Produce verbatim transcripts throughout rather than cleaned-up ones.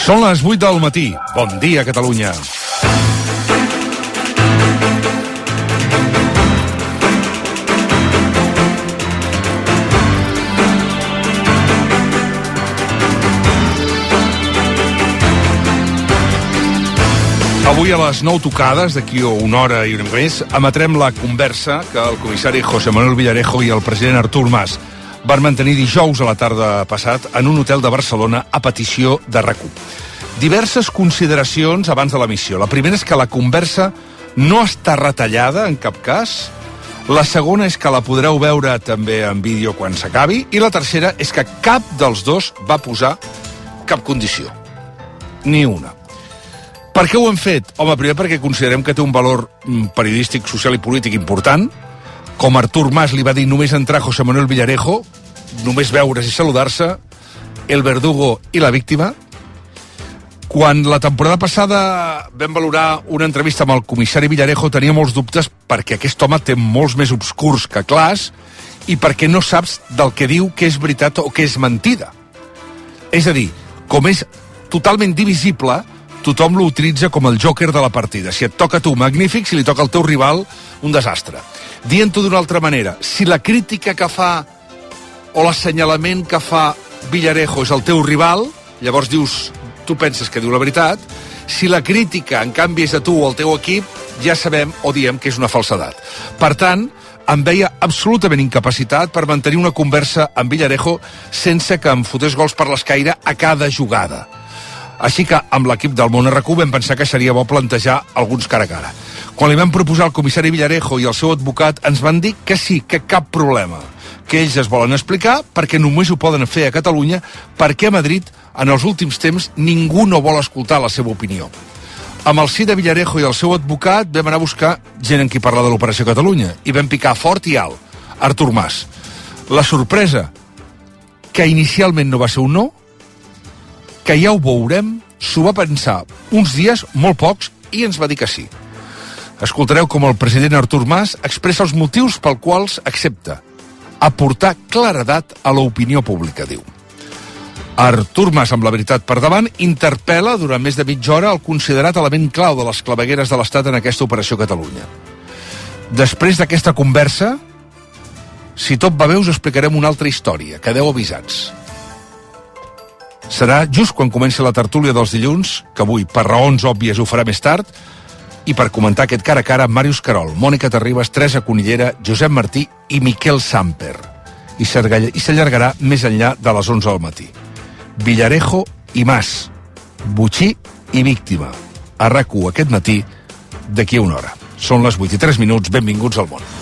Són les vuit del matí. Bon dia, Catalunya. Avui a les nou tocades, d'aquí una hora i una més, emetrem la conversa que el comissari José Manuel Villarejo i el president Artur Mas van mantenir dijous a la tarda passat en un hotel de Barcelona a petició de RAC u. Diverses consideracions abans de l'emissió. La primera és que la conversa no està retallada en cap cas. La segona és que la podreu veure també en vídeo quan s'acabi. I la tercera és que cap dels dos va posar cap condició. Ni una. Per què ho hem fet? Home, primer perquè considerem que té un valor periodístic, social i polític important. Com Artur Mas li va dir només entrar José Manuel Villarejo, només veure's i saludar-se, el verdugo i la víctima. Quan la temporada passada vam valorar una entrevista amb el comissari Villarejo, tenia molts dubtes perquè aquest home té molts més obscurs que clars i perquè no saps del que diu que és veritat o que és mentida. És a dir, com és totalment divisible, tothom l'utilitza com el jòquer de la partida. Si et toca a tu, magnífic; si li toca al teu rival, un desastre. Dient-ho d'una altra manera, si la crítica que fa o l'assenyalament que fa Villarejo és el teu rival, llavors dius, tu penses que diu la veritat. Si la crítica, en canvi, és a tu o al teu equip, ja sabem o diem que és una falsedat. Per tant, em veia absolutament incapacitat per mantenir una conversa amb Villarejo sense que em fotés gols per l'escaire a cada jugada. Així que, amb l'equip del Món RAC u vam pensar que seria bo plantejar alguns cara a cara. Quan li vam proposar al comissari Villarejo i el seu advocat, ens van dir que sí, que cap problema, que ells es volen explicar perquè només ho poden fer a Catalunya, perquè a Madrid, en els últims temps, ningú no vol escoltar la seva opinió. Amb el sí de Villarejo i el seu advocat vam anar a buscar gent en qui parlar de l'Operació Catalunya i vam picar fort i alt, Artur Mas. La sorpresa, que inicialment no va ser un no, que ja ho veurem, s'ho va pensar uns dies, molt pocs, i ens va dir que sí. Escoltareu com el president Artur Mas expressa els motius pel quals accepta aportar claredat a l'opinió pública, diu. Artur Mas, amb la veritat per davant, interpel·la durant més de mitja hora el considerat element clau de les clavegueres de l'Estat en aquesta Operació Catalunya. Després d'aquesta conversa, si tot va bé, us explicarem una altra història. Quedeu avisats. Serà just quan comenci la tertúlia dels dilluns, que avui, per raons òbvies, ho farà més tard, i per comentar aquest cara a cara amb Màrius Carol, Mònica Terribas, Teresa Conillera, Josep Martí i Miquel Samper. I s'allargarà més enllà de les onze del matí. Villarejo i Mas, botxí i víctima. A RAC u aquest matí, d'aquí a una hora. Són les vuit i tres minuts, benvinguts al món.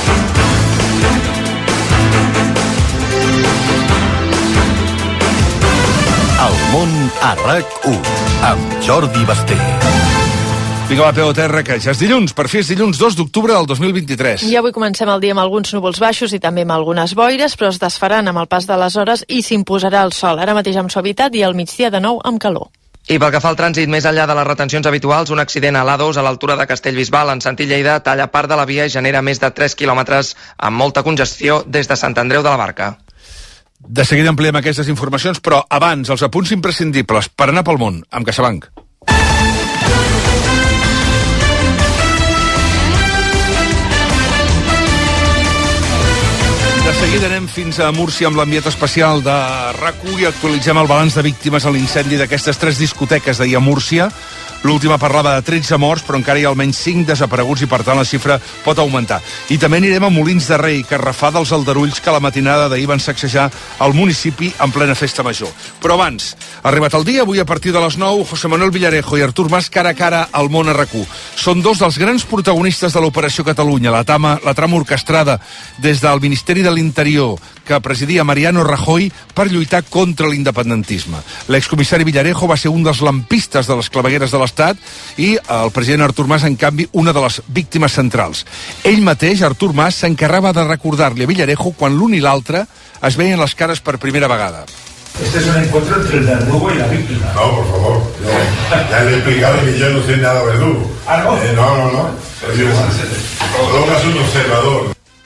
El món a RAC u, amb Jordi Basté. Vinga, va, peu a terra, que ja és dilluns. Per fi és dilluns dos d'octubre del dos mil vint-i-tres. I avui comencem el dia amb alguns núvols baixos i també amb algunes boires, però es desfaran amb el pas de les hores i s'imposarà el sol, ara mateix amb suavitat i al migdia de nou amb calor. I pel que fa al trànsit, més enllà de les retencions habituals, un accident a l'A dos a l'altura de Castellbisbal, en sentit Lleida, talla part de la via i genera més de tres quilòmetres amb molta congestió des de Sant Andreu de la Barca. De seguida ampliem aquestes informacions, però abans, els apunts imprescindibles per anar pel món, amb CaixaBank. De seguida anem fins a Múrcia amb l'enviat especial de RAC u i actualitzem el balanç de víctimes a l'incendi d'aquestes tres discoteques d'ahir a Múrcia. L'última parlava de tretze morts, però encara hi ha almenys cinc desapareguts i, per tant, la xifra pot augmentar. I també anirem a Molins de Rei, Carrafà dels aldarulls que la matinada d'ahir van sacsejar el municipi en plena festa major. Però abans, ha arribat el dia, avui a partir de les nou, José Manuel Villarejo i Artur Mas cara a cara al món a RAC u. Són dos dels grans protagonistes de l'Operació Catalunya, la trama, la trama orquestrada des del Ministeri de l'Interior, que presidia Mariano Rajoy per lluitar contra l'independentisme. L'excomissari Villarejo va ser un dels lampistes de les clavegueres de l'Estat i el president Artur Mas, en canvi, una de les víctimes centrals. Ell mateix, Artur Mas, s'encarregava de recordar-li a Villarejo quan l'un i l'altre es veien les cares per primera vegada. Este es un encuentro entre el verdugo y la víctima. No, por favor. No. Ya le he explicado que yo no soy nada verdugo. ¿Ah, no? Eh, no, no, no. Soy un, es un observador.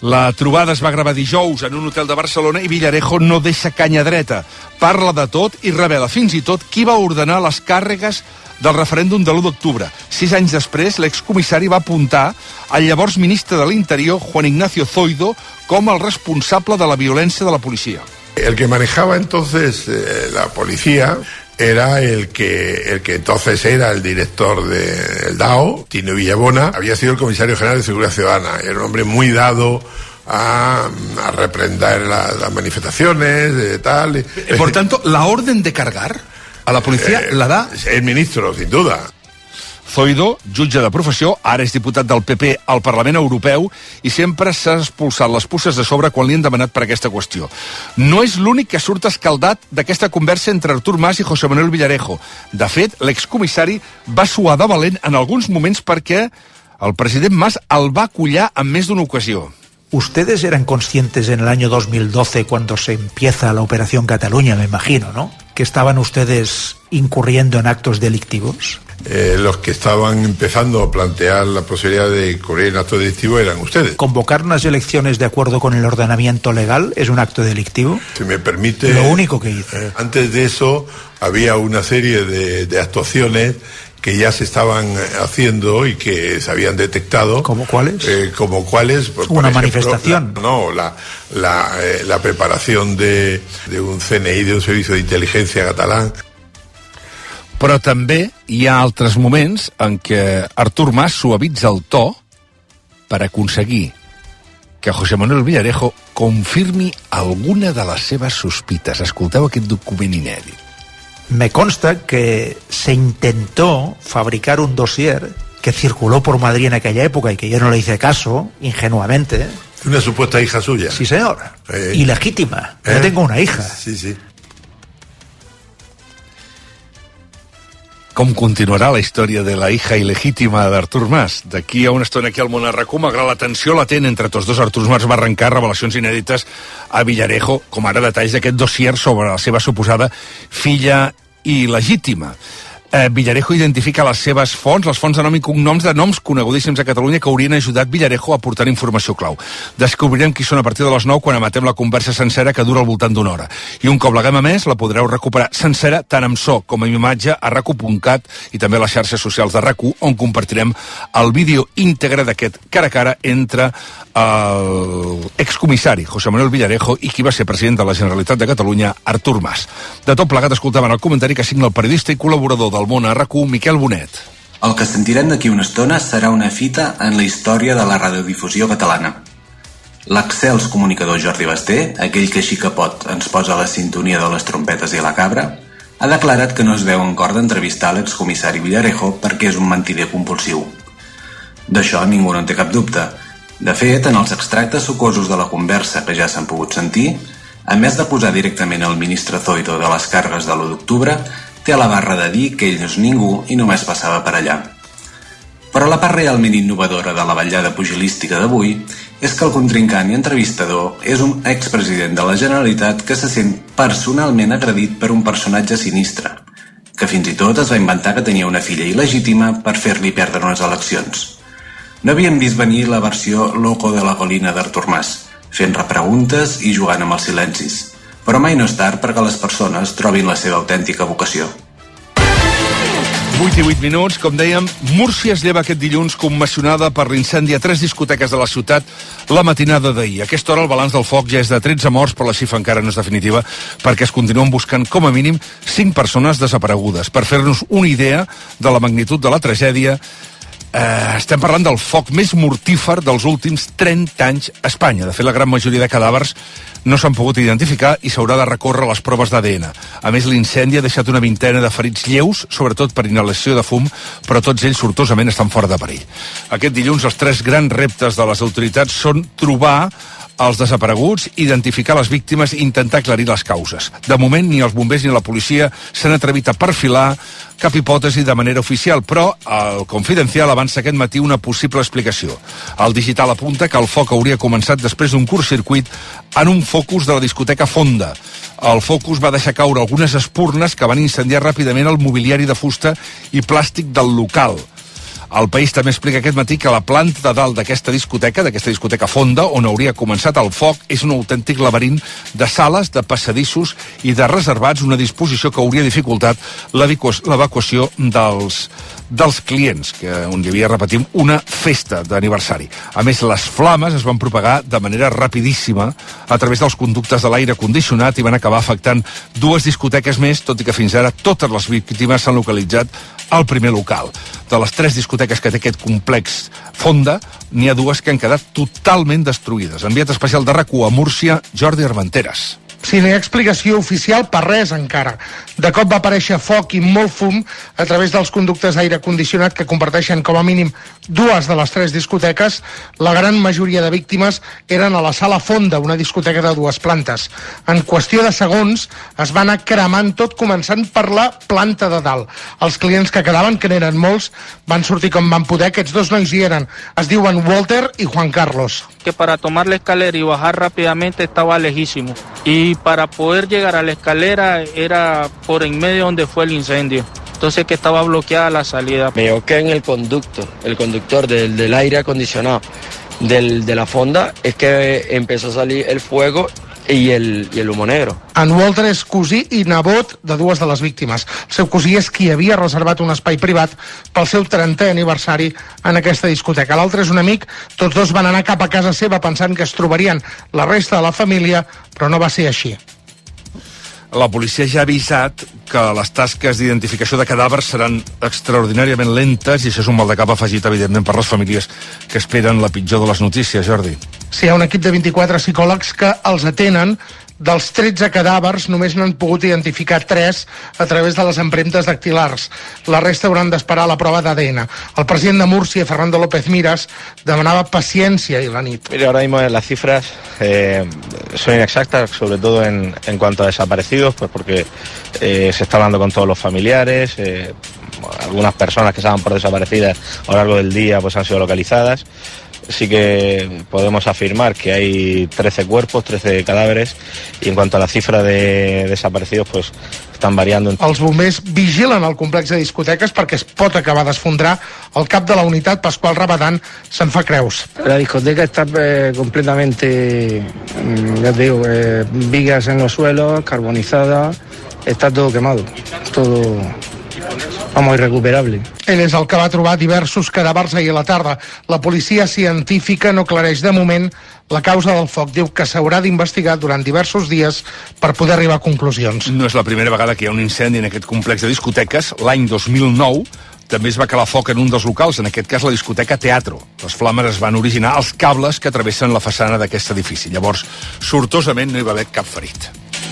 La trobada es va gravar dijous en un hotel de Barcelona i Villarejo no deixa canya dreta. Parla de tot i revela fins i tot qui va ordenar les càrregues del referèndum de l'u d'octubre. Sis anys després, l'excomissari va apuntar al llavors ministre de l'Interior, Juan Ignacio Zoido, com el responsable de la violència de la policia. El que manejaba entonces eh, la policía era el que el que entonces era el director del D A O, Tino Villabona, había sido el comisario general de Seguridad Ciudadana. Era un hombre muy dado a, a reprender la, las manifestaciones, de tal. Por tanto, la orden de cargar a la policía eh, la da el ministro, sin duda. Zoido, jutge de professió, ara és diputat del P P al Parlament Europeu i sempre s'ha expulsat les puces de sobre quan li han demanat per aquesta qüestió. No és l'únic que surt escaldat d'aquesta conversa entre Artur Mas i José Manuel Villarejo. De fet, l'excomissari va suar de valent en alguns moments perquè el president Mas el va acollar en més d'una ocasió. Ustedes eran conscientes en el año dos mil doce, cuando se empieza la Operación Cataluña, me imagino, ¿no?, que estaban ustedes incurriendo en actos delictivos. Eh, los que estaban empezando a plantear la posibilidad de incurrir en actos delictivos eran ustedes. ¿Convocar unas elecciones de acuerdo con el ordenamiento legal es un acto delictivo? Si me permite... Lo único que hice. Eh, antes de eso había una serie de, de actuaciones que ya se estaban haciendo y que se habían detectado. ¿Cómo cuáles? Eh, como cuáles. Por, ¿Una por ejemplo, manifestación? La, no, la, la, eh, la preparación de, de un C N I, de un servicio de inteligencia catalán. Però també hi ha altres moments en què Artur Mas suavitza el to per aconseguir que José Manuel Villarejo confirmi alguna de les seves sospites. Escolteu aquest document inèdit. Me consta que se intentó fabricar un dossier que circuló por Madrid en aquella época y que yo no le hice caso, ingenuamente. Una supuesta hija suya. Sí, señor. Eh. Ilegítima. Eh. Yo tengo una hija. Sí, sí. Com continuarà la història de la hija il·legítima d'Artur Mas? D'aquí a una estona aquí al Món a RAC u, malgrat la tensió latent entre tots dos, Artur Mas va arrencar revelacions inèdites a Villarejo, com ara detalls d'aquest dossier sobre la seva suposada filla il·legítima. Eh, Villarejo identifica les seves fonts, les fonts de nom i cognoms de noms conegudíssims a Catalunya que haurien ajudat Villarejo a portar informació clau. Descobrirem qui són a partir de les nou quan emetem la conversa sencera, que dura al voltant d'una hora. I un cop l'haguem emès, la podreu recuperar sencera tant amb so com amb imatge a rac u punt cat i també a les xarxes socials de RAC u, on compartirem el vídeo íntegre d'aquest cara a cara entre l'excomissari José Manuel Villarejo i qui va ser president de la Generalitat de Catalunya, Artur Mas. De tot plegat escoltaven el comentari que signa el periodista i col·laborador del Món a RAC u, Miquel Bonet. El que sentirem d'aquí una estona serà una fita en la història de la radiodifusió catalana. L'excels comunicador Jordi Basté, aquell que així que pot ens posa la sintonia de les trompetes i la cabra, ha declarat que no es veu en cor d'entrevistar l'excomissari Villarejo perquè és un mentider compulsiu. D'això ningú no en té cap dubte. De fet, en els extractes sucosos de la conversa que ja s'han pogut sentir, a més de posar directament el ministre Zoido de les càrregues de l'u d'octubre, té la barra de dir que ell no és ningú i només passava per allà. Però la part realment innovadora de la vetllada pugilística d'avui és que el contrincant i entrevistador és un expresident de la Generalitat que se sent personalment agredit per un personatge sinistre, que fins i tot es va inventar que tenia una filla il·legítima per fer-li perdre unes eleccions. No havíem vist venir la versió loco de la colina d'Artur Mas, fent repreguntes i jugant amb els silencis. Però mai no és tard perquè les persones trobin la seva autèntica vocació. vuit i vuit minuts, com dèiem, Múrcia es lleva aquest dilluns commocionada per l'incendi a tres discoteques de la ciutat la matinada d'ahir. A aquesta hora el balanç del foc ja és de tretze morts, però la xifra encara no és definitiva perquè es continuen buscant com a mínim cinc persones desaparegudes. Per fer-nos una idea de la magnitud de la tragèdia, Eh, estem parlant del foc més mortífer dels últims trenta anys a Espanya. De fet, la gran majoria de cadàvers no s'han pogut identificar i s'haurà de recórrer a les proves d'A D N. A més, l'incendi ha deixat una vintena de ferits lleus, sobretot per inhalació de fum, però tots ells sortosament estan fora de perill. Aquest dilluns els tres grans reptes de les autoritats són trobar els desapareguts, identificar les víctimes i intentar aclarir les causes. De moment, ni els bombers ni la policia s'han atrevit a perfilar cap hipòtesi de manera oficial, però el Confidencial avança aquest matí una possible explicació. El Digital apunta que el foc hauria començat després d'un curtcircuit en un focus de la discoteca Fonda. El focus va deixar caure algunes espurnes que van incendiar ràpidament el mobiliari de fusta i plàstic del local. El País també explica aquest matí que la planta de dalt d'aquesta discoteca, d'aquesta discoteca fonda, on hauria començat el foc, és un autèntic laberint de sales, de passadissos i de reservats, una disposició que hauria dificultat l'evacuació dels, dels clients, que on hi havia, repetim, una festa d'aniversari. A més, les flames es van propagar de manera rapidíssima a través dels conductes de l'aire condicionat i van acabar afectant dues discoteques més, tot i que fins ara totes les víctimes s'han localitzat al primer local. De les tres discoteques que té aquest complex fonda, n'hi ha dues que han quedat totalment destruïdes. Enviat especial de RAC u a Múrcia, Jordi Armenteres. Si no hi ha explicació oficial per res encara. De cop va aparèixer foc i molt fum a través dels conductes d'aire condicionat que comparteixen com a mínim dues de les tres discoteques. La gran majoria de víctimes eren a la sala fonda, una discoteca de dues plantes. En qüestió de segons es va anar cremant tot, començant per la planta de dalt. Els clients que quedaven, que n'eren molts, van sortir com van poder. Aquests dos nois hi eren. Es diuen Walter y Juan Carlos. Que para tomar la escalera y bajar rápidamente estaba lejísimo. Y para poder llegar a la escalera era por en medio donde fue el incendio. Entonces que estaba bloqueada la salida. Me equivoqué en el conducto, el conductor del, del aire acondicionado del, de la fonda, es que empezó a salir el fuego i el, i el humo negro. En Walter és cosí i nebot de dues de les víctimes. El seu cosí és qui havia reservat un espai privat pel seu trentè aniversari en aquesta discoteca. L'altre és un amic. Tots dos van anar cap a casa seva pensant que es trobarien la resta de la família, però no va ser així. La policia ja ha avisat que les tasques d'identificació de cadàvers seran extraordinàriament lentes i això és un mal de cap afegit, evidentment, per les famílies que esperen la pitjor de les notícies, Jordi. Sí, hi ha un equip de vint-i-quatre psicòlegs que els atenen. Dels tretze cadàvers només n'han pogut identificar tres a través de les empremtes dactilars. La resta hauran d'esperar la prova d'A D N. El president de Múrcia, Fernando López Miras, demanava paciència i la nit. Mire, ahora mismo las cifras eh, son inexactas, sobre todo en, en cuanto a desaparecidos, pues porque eh, se está hablando con todos los familiares, eh, algunas personas que estaban por desaparecidas a lo largo del día pues han sido localizadas. Sí que podemos afirmar que hay trece cuerpos, trece cadáveres, y en cuanto a la cifra de desaparecidos, pues estan variando. Els bombers vigilen el complex de discoteques perquè es pot acabar d'esfondrar. El cap de la unitat, Pasqual Rabadán, se'n fa creus. La discoteca está eh, completamente, ya te digo, eh, vigas en los suelos, carbonizada, está todo quemado, todo... Vamos, irrecuperable. Ell és el que va trobar diversos cadàvers ahir a la tarda. La policia científica no aclareix de moment la causa del foc. Diu que s'haurà d'investigar durant diversos dies per poder arribar a conclusions. No és la primera vegada que hi ha un incendi en aquest complex de discoteques. L'any dos mil nou també es va calar foc en un dels locals, en aquest cas la discoteca Teatro. Les flames es van originar als cables que travessen la façana d'aquest edifici. Llavors, sortosament no hi va haver cap ferit.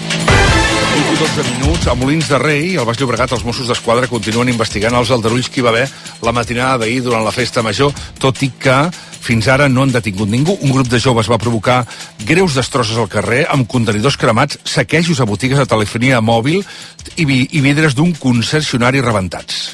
dotze minuts, a Molins de Rei, al Baix Llobregat, els Mossos d'Esquadra continuen investigant els aldarulls que hi va haver la matinada d'ahir durant la festa major, tot i que fins ara no han detingut ningú. Un grup de joves va provocar greus destrosses al carrer amb contenidors cremats, saquejos a botigues de telefonia mòbil i, vi i vidres d'un concessionari rebentats.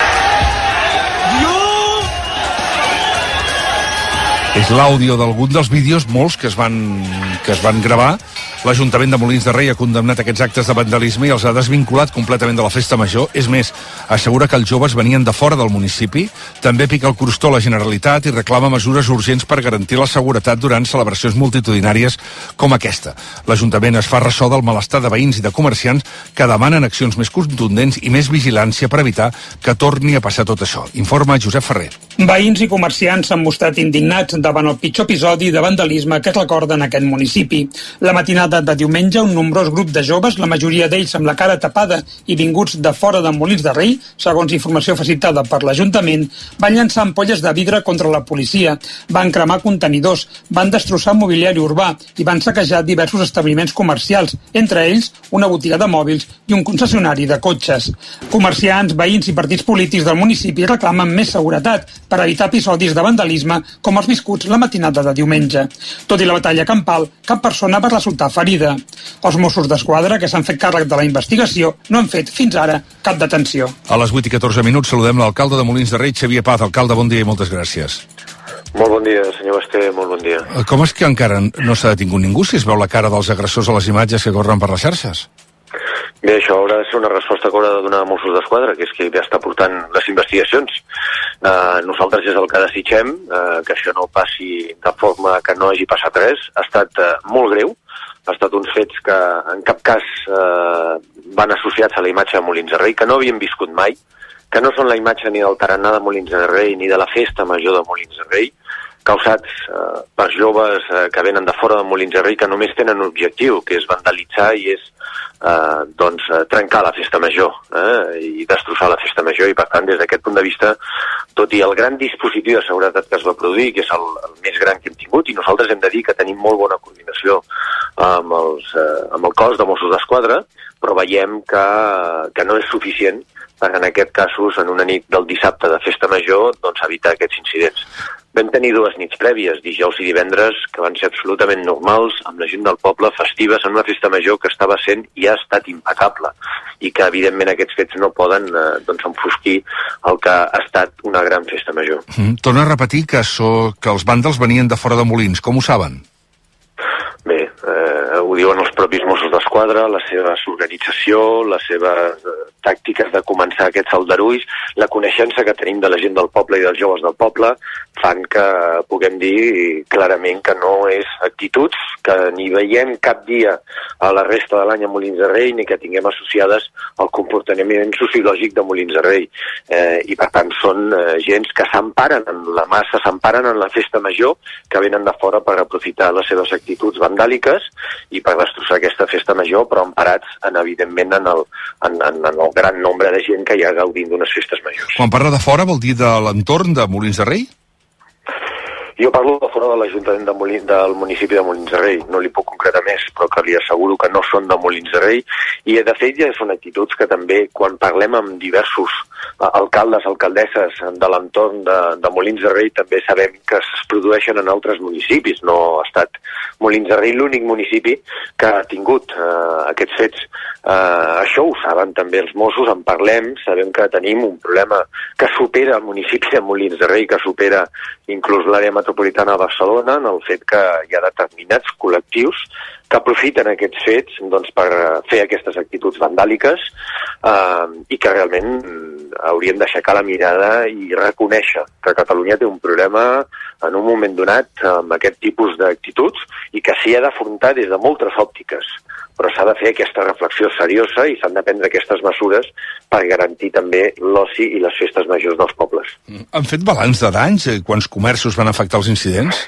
És l'àudio d'algun dels vídeos, molts que es van, que es van gravar. L'Ajuntament de Molins de Rei ha condemnat aquests actes de vandalisme i els ha desvinculat completament de la festa major. És més, assegura que els joves venien de fora del municipi. També pica el crostó a la Generalitat i reclama mesures urgents per garantir la seguretat durant celebracions multitudinàries com aquesta. L'Ajuntament es fa ressò del malestar de veïns i de comerciants que demanen accions més contundents i més vigilància per evitar que torni a passar tot això. Informa Josep Ferrer. Veïns i comerciants s'han mostrat indignats davant el pitjor episodi de vandalisme que es recorda en aquest municipi. La matinada de diumenge, un nombrós grup de joves, la majoria d'ells amb la cara tapada i vinguts de fora de Molins de Rei, segons informació facilitada per l'Ajuntament, van llançar ampolles de vidre contra la policia, van cremar contenidors, van destrossar mobiliari urbà i van saquejar diversos establiments comercials, entre ells una botiga de mòbils i un concessionari de cotxes. Comerciants, veïns i partits polítics del municipi reclamen més seguretat per evitar episodis de vandalisme com els viscuts la matinada de diumenge. Tot i la batalla campal, cap persona va resultar ferida. Els Mossos d'Esquadra, que s'han fet càrrec de la investigació, no han fet fins ara cap detenció. A les vuit i catorze minuts saludem l'alcalde de Molins de Rei, Xavier Paz. Alcalde, bon dia i moltes gràcies. Molt bon dia, senyor Basté, molt bon dia. Com és que encara no s'ha detingut ningú si es veu la cara dels agressors a les imatges que corren per les xarxes? Bé, això haurà de ser una resposta que haurà de donar Mossos d'Esquadra, que és qui ja està portant les investigacions. Eh, nosaltres és el que desitgem, eh, que això no passi de forma que no hagi passat res. Ha estat eh, molt greu, ha estat uns fets que en cap cas eh, van associats a la imatge de Molins de Rei, que no havíem viscut mai, que no són la imatge ni del tarannà de Molins de Rei ni de la festa major de Molins de Rei, causats eh, per joves eh, que venen de fora de Molins de Rei, que només tenen un objectiu, que és vandalitzar i és eh, doncs, eh, trencar la festa major eh, i destrossar la festa major, i per tant des d'aquest punt de vista, tot i el gran dispositiu de seguretat que es va produir, que és el, el més gran que hem tingut, i nosaltres hem de dir que tenim molt bona coordinació amb, els, eh, amb el cos de Mossos d'Esquadra, però veiem que, que no és suficient per en aquest casos, en una nit del dissabte de festa major, doncs evitar aquests incidents. Vam tenir dues nits prèvies, dijous i divendres, que van ser absolutament normals, amb la gent del poble, festives, en una festa major que estava sent i ha estat impecable, i que evidentment aquests fets no poden eh, doncs, enfosquir el que ha estat una gran festa major. Mm, torna a repetir que, so, que els vàndals venien de fora de Molins. Com ho saben? Bé, eh, ho diuen els propis Mossos d'Esquadra, la seva organització, les seves eh, tàctiques de començar aquests aldarulls, la coneixença que tenim de la gent del poble i dels joves del poble, fan que puguem dir clarament que no és actituds que ni veiem cap dia a la resta de l'any a Molins de Rei, ni que tinguem associades al comportament sociològic de Molins de Rei. Eh, I per tant són eh, gens que s'emparen en la massa, s'emparen en la festa major, que venen de fora per aprofitar les seves actituds vandàliques i per destrossar aquesta festa major, però emparats en, evidentment en el, en, en, en el gran nombre de gent que hi ha gaudint d'unes festes majors. Quan parla de fora vol dir de l'entorn de Molins de Rei? Jo parlo de fora de l'Ajuntament de Molins, del municipi de Molins de Rei. No li puc concretar més, però que li asseguro que no són de Molins de Rei. I de fet ja són actituds que també, quan parlem amb diversos alcaldes, alcaldesses de l'entorn de, de Molins de Rei, també sabem que es produeixen en altres municipis. No ha estat Molins de Rei l'únic municipi que ha tingut eh, aquests fets. Eh, això ho saben també els Mossos, en parlem, sabem que tenim un problema que supera el municipi de Molins de Rei, que supera inclús l'àrea metropolitana de Barcelona, en el fet que hi ha determinats col·lectius que aprofiten aquests fets doncs, per fer aquestes actituds vandàliques eh, i que realment hauríem d'aixecar la mirada i reconèixer que Catalunya té un problema en un moment donat amb aquest tipus d'actituds i que s'hi ha d'afrontar des de moltes òptiques, però s'ha de fer aquesta reflexió seriosa i s'han de prendre aquestes mesures per garantir també l'oci i les festes majors dels pobles. Han fet balanç de danys? Quants comerços van afectar els incidents?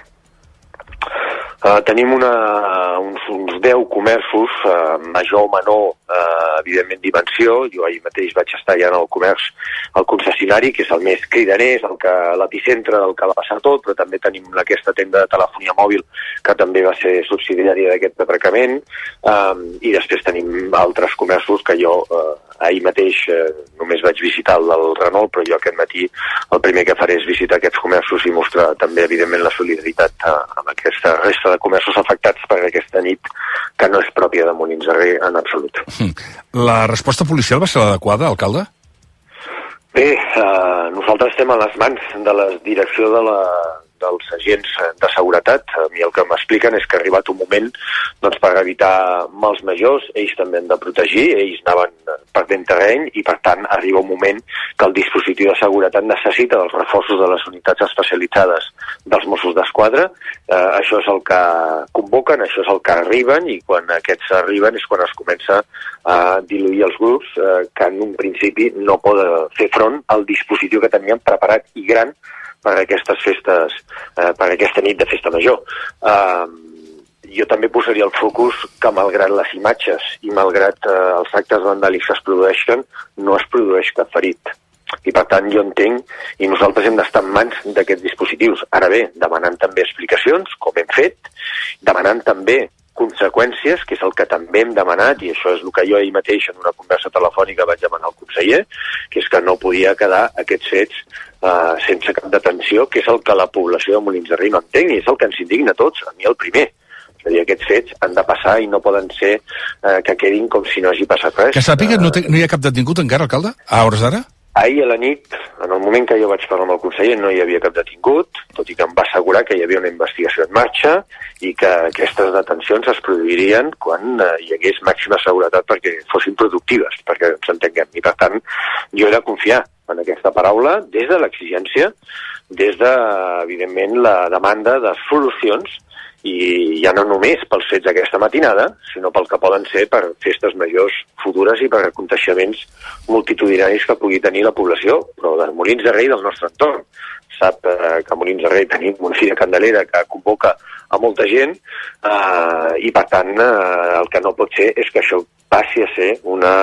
Uh, tenim una, uns, uns deu comerços, uh, major o menor, uh, evidentment dimensió. Jo ahir mateix vaig estar ja en el comerç, el concessionari, que és el més cridaner, és el que l'epicentre del que va passar tot, però també tenim aquesta tenda de telefonia mòbil que també va ser subsidiària d'aquest atracament, um, i després tenim altres comerços que jo uh, ahir mateix eh, només vaig visitar el del Renault, però jo aquest matí el primer que faré és visitar aquests comerços i mostrar també, evidentment, la solidaritat eh, amb aquesta resta de comerços afectats per aquesta nit que no és pròpia de Molins de Rei en absolut. La resposta policial va ser l'adequada, alcalde? Bé, eh, nosaltres estem a les mans de la direcció de la dels agents de seguretat. A mi el que m'expliquen és que ha arribat un moment doncs, per evitar mals majors, ells també han de protegir, ells anaven perdent terreny i per tant arriba un moment que el dispositiu de seguretat necessita els reforços de les unitats especialitzades dels Mossos d'Esquadra. Eh, això és el que convoquen, això és el que arriben i quan aquests arriben és quan es comença a diluir els grups eh, que en un principi no poden fer front al dispositiu que teníem preparat i gran per aquestes festes, eh, per aquesta nit de festa major. Eh, jo també posaria el focus que malgrat les imatges i malgrat eh, els actes vandàlics que es produeixen, no es produeix cap ferit. I per tant jo entenc, i nosaltres hem d'estar en mans d'aquests dispositius. Ara bé, demanant també explicacions, com hem fet, demanant també conseqüències, que és el que també hem demanat, i això és el que jo ahir mateix en una conversa telefònica vaig demanar al conseller, que és que no podia quedar aquests fets eh, sense cap detenció, que és el que la població de Molins de Rei no entén, i és el que ens indigna a tots, a mi el primer. És a dir, aquests fets han de passar i no poden ser eh, que quedin com si no hagi passat res. Que sàpiga, no, té, no hi ha cap detingut encara, alcalde? A hores d'ara? Ahir a la nit, en el moment que jo vaig parlar amb el conseller, no hi havia cap detingut, tot i que em va assegurar que hi havia una investigació en marxa i que aquestes detencions es produirien quan eh, hi hagués màxima seguretat perquè fossin productives, perquè ens entenguem. I per tant, jo he de confiar en aquesta paraula des de l'exigència, des de, evidentment, la demanda de solucions, i ja no només pels fets d'aquesta matinada, sinó pel que poden ser per festes majors futures i per contagiaments multitudinaris que pugui tenir la població, però de Molins de Rei del nostre entorn. Sap eh, que a Molins de Rei tenim una fira candelera que convoca a molta gent eh, i, per tant, eh, el que no pot ser és que això passi a ser una,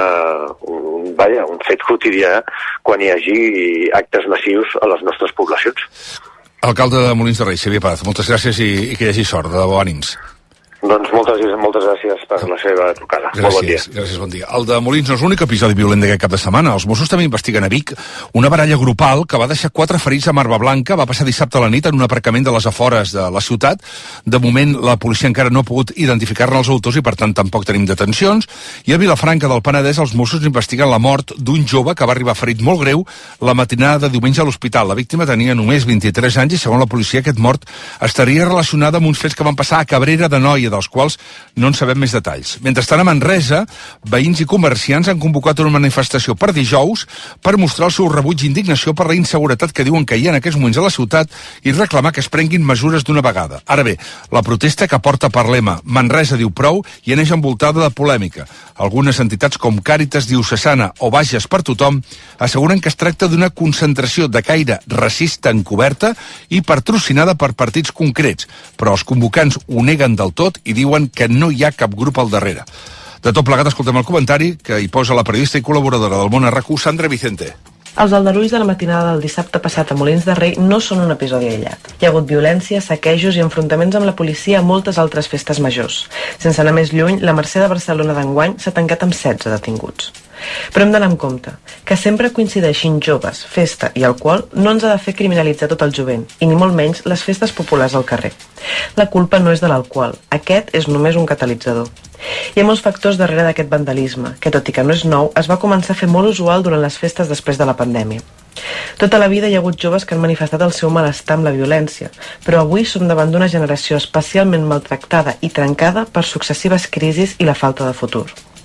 un, vaja, un fet quotidià quan hi hagi actes massius a les nostres poblacions. Alcalde de Molins de Rei, Xavier Paz, moltes gràcies i, i que hi hagi sort, de bo ànims. Doncs moltes, moltes gràcies per la seva trucada. Gràcies, Molt bon dia. Gràcies, bon dia. El de Molins no és l'únic episodi violent d'aquest cap de setmana. Els Mossos també investiguen a Vic una baralla grupal que va deixar quatre ferits a Marba Blanca. Va passar dissabte a la nit en un aparcament de les afores de la ciutat. De moment, la policia encara no ha pogut identificar-ne els autors i, per tant, tampoc tenim detencions. I a Vilafranca del Penedès, els Mossos investiguen la mort d'un jove que va arribar ferit molt greu la matinada de diumenge a l'hospital. La víctima tenia només vint-i-tres anys i, segons la policia, aquest mort estaria relacionada amb uns fets que van passar a Cabrera d'Anoia, dels quals no en sabem més detalls. Mentrestant, a Manresa, veïns i comerciants han convocat una manifestació per dijous per mostrar el seu rebuig i indignació per la inseguretat que diuen que hi ha en aquests moments a la ciutat i reclamar que es prenguin mesures d'una vegada. Ara bé, la protesta que porta per lema Manresa diu prou i aneix envoltada de polèmica. Algunes entitats com Càritas Diocesana o Bages per Tothom asseguren que es tracta d'una concentració de caire racista encoberta i patrocinada per partits concrets, però els convocants ho neguen del tot i diuen que no hi ha cap grup al darrere. De tot plegat, escoltem el comentari que hi posa la periodista i col·laboradora del Món a RAC u, Sandra Vicente. Els aldarulls de la matinada del dissabte passat a Molins de Rei no són un episodi aïllat. Hi ha hagut violència, saquejos i enfrontaments amb la policia a moltes altres festes majors. Sense anar més lluny, la Mercè de Barcelona d'enguany s'ha tancat amb setze detinguts. Però hem d'anar amb compte, que sempre coincideixin joves, festa i alcohol no ens ha de fer criminalitzar tot el jovent, i ni molt menys les festes populars al carrer. La culpa no és de l'alcohol, aquest és només un catalitzador. Hi ha molts factors darrere d'aquest vandalisme, que tot i que no és nou, es va començar a fer molt usual durant les festes després de la pandèmia. Tota la vida hi ha hagut joves que han manifestat el seu malestar amb la violència, però avui som davant d'una generació especialment maltractada i trencada per successives crisis i la falta de futur.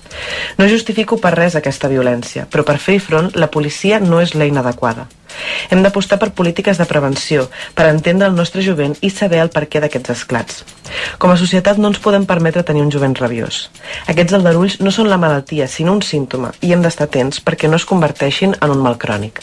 No justifico per res aquesta violència, però per fer-hi front la policia no és l'eina adequada. Hem d'apostar per polítiques de prevenció, per entendre el nostre jovent i saber el perquè d'aquests esclats. Com a societat no ens podem permetre tenir un jovent rabiós. Aquests aldarulls no són la malaltia, sinó un símptoma, i hem d'estar atents perquè no es converteixin en un mal crònic.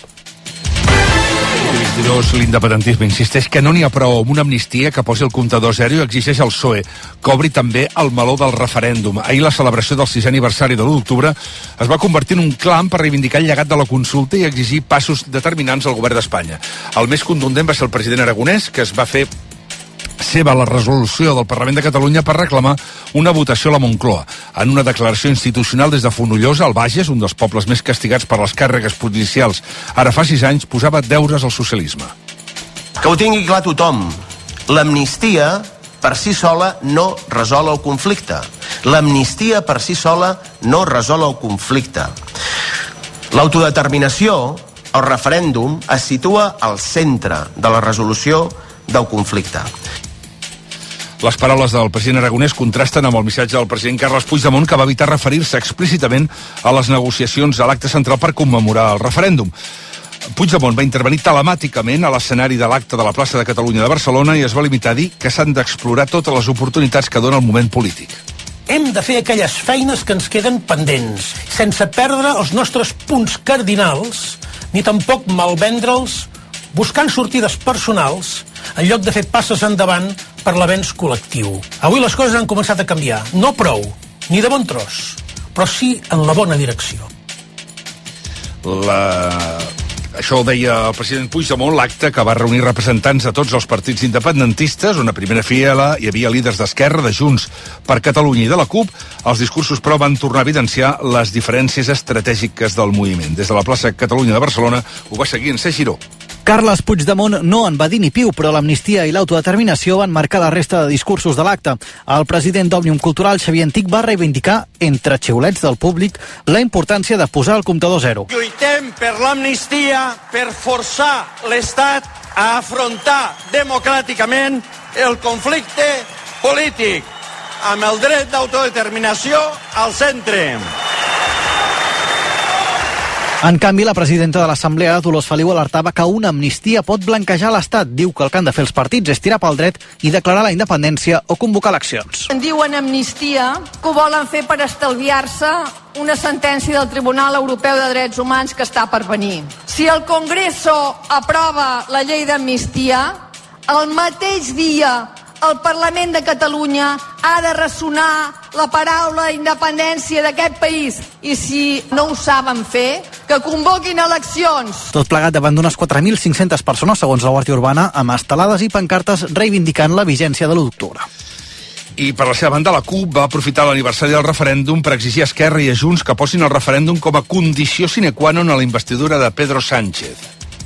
L'independentisme insisteix que no n'hi ha prou amb una amnistia que posi el comptador zero i exigeix al P S O E que obri també el meló del referèndum. Ahir la celebració del sisè aniversari de l'u d'octubre es va convertir en un clam per reivindicar el llegat de la consulta i exigir passos determinants al govern d'Espanya. El més contundent va ser el president Aragonès, que es va fer seva la resolució del Parlament de Catalunya per reclamar una votació a la Moncloa. En una declaració institucional des de Fonollosa, al Bages, un dels pobles més castigats per les càrregues policials, ara fa sis anys posava deures al socialisme. Que ho tingui clar tothom. L'amnistia per si sola no resol el conflicte. L'amnistia per si sola no resol el conflicte. L'autodeterminació, el referèndum, es situa al centre de la resolució del conflicte. Les paraules del president Aragonès contrasten amb el missatge del president Carles Puigdemont, que va evitar referir-se explícitament a les negociacions a l'acte central per commemorar el referèndum. Puigdemont va intervenir telemàticament a l'escenari de l'acte de la plaça de Catalunya de Barcelona i es va limitar a dir que s'han d'explorar totes les oportunitats que dona el moment polític. Hem de fer aquelles feines que ens queden pendents, sense perdre els nostres punts cardinals, ni tampoc malvendre'ls, buscant sortides personals en lloc de fer passes endavant per l'avenç col·lectiu. Avui les coses han començat a canviar. No prou, ni de bon tros, però sí en la bona direcció. La... Això ho deia el president Puigdemont, l'acte que va reunir representants de tots els partits independentistes, on a primera fila hi havia líders d'Esquerra, de Junts per Catalunya i de la CUP. Els discursos, però, van tornar a evidenciar les diferències estratègiques del moviment. Des de la plaça Catalunya de Barcelona ho va seguir en Ser Giró. Carles Puigdemont no en va dir ni piu, però l'amnistia i l'autodeterminació van marcar la resta de discursos de l'acte. El president d'Òmnium Cultural, Xavier Antic, va reivindicar, entre xiulets del públic, la importància de posar el comptador zero. Lluitem per l'amnistia, per forçar l'Estat a afrontar democràticament el conflicte polític, amb el dret d'autodeterminació al centre. En canvi, la presidenta de l'Assemblea, Dolors Feliu, alertava que una amnistia pot blanquejar l'Estat. Diu que el que han de fer els partits és tirar pel dret i declarar la independència o convocar eleccions. En diuen amnistia, que ho volen fer per estalviar-se una sentència del Tribunal Europeu de Drets Humans que està per venir. Si el Congreso aprova la llei d'amnistia, el mateix dia el Parlament de Catalunya ha de ressonar la paraula independència d'aquest país. I si no ho saben fer, que convoquin eleccions. Tot plegat davant d'unes quatre mil cinc-centes persones, segons la Guàrdia Urbana, amb estelades i pancartes reivindicant la vigència de l'u d'octubre. I per la seva banda, la CUP va aprofitar l'aniversari del referèndum per exigir a Esquerra i a Junts que posin el referèndum com a condició sine qua non a la investidura de Pedro Sánchez.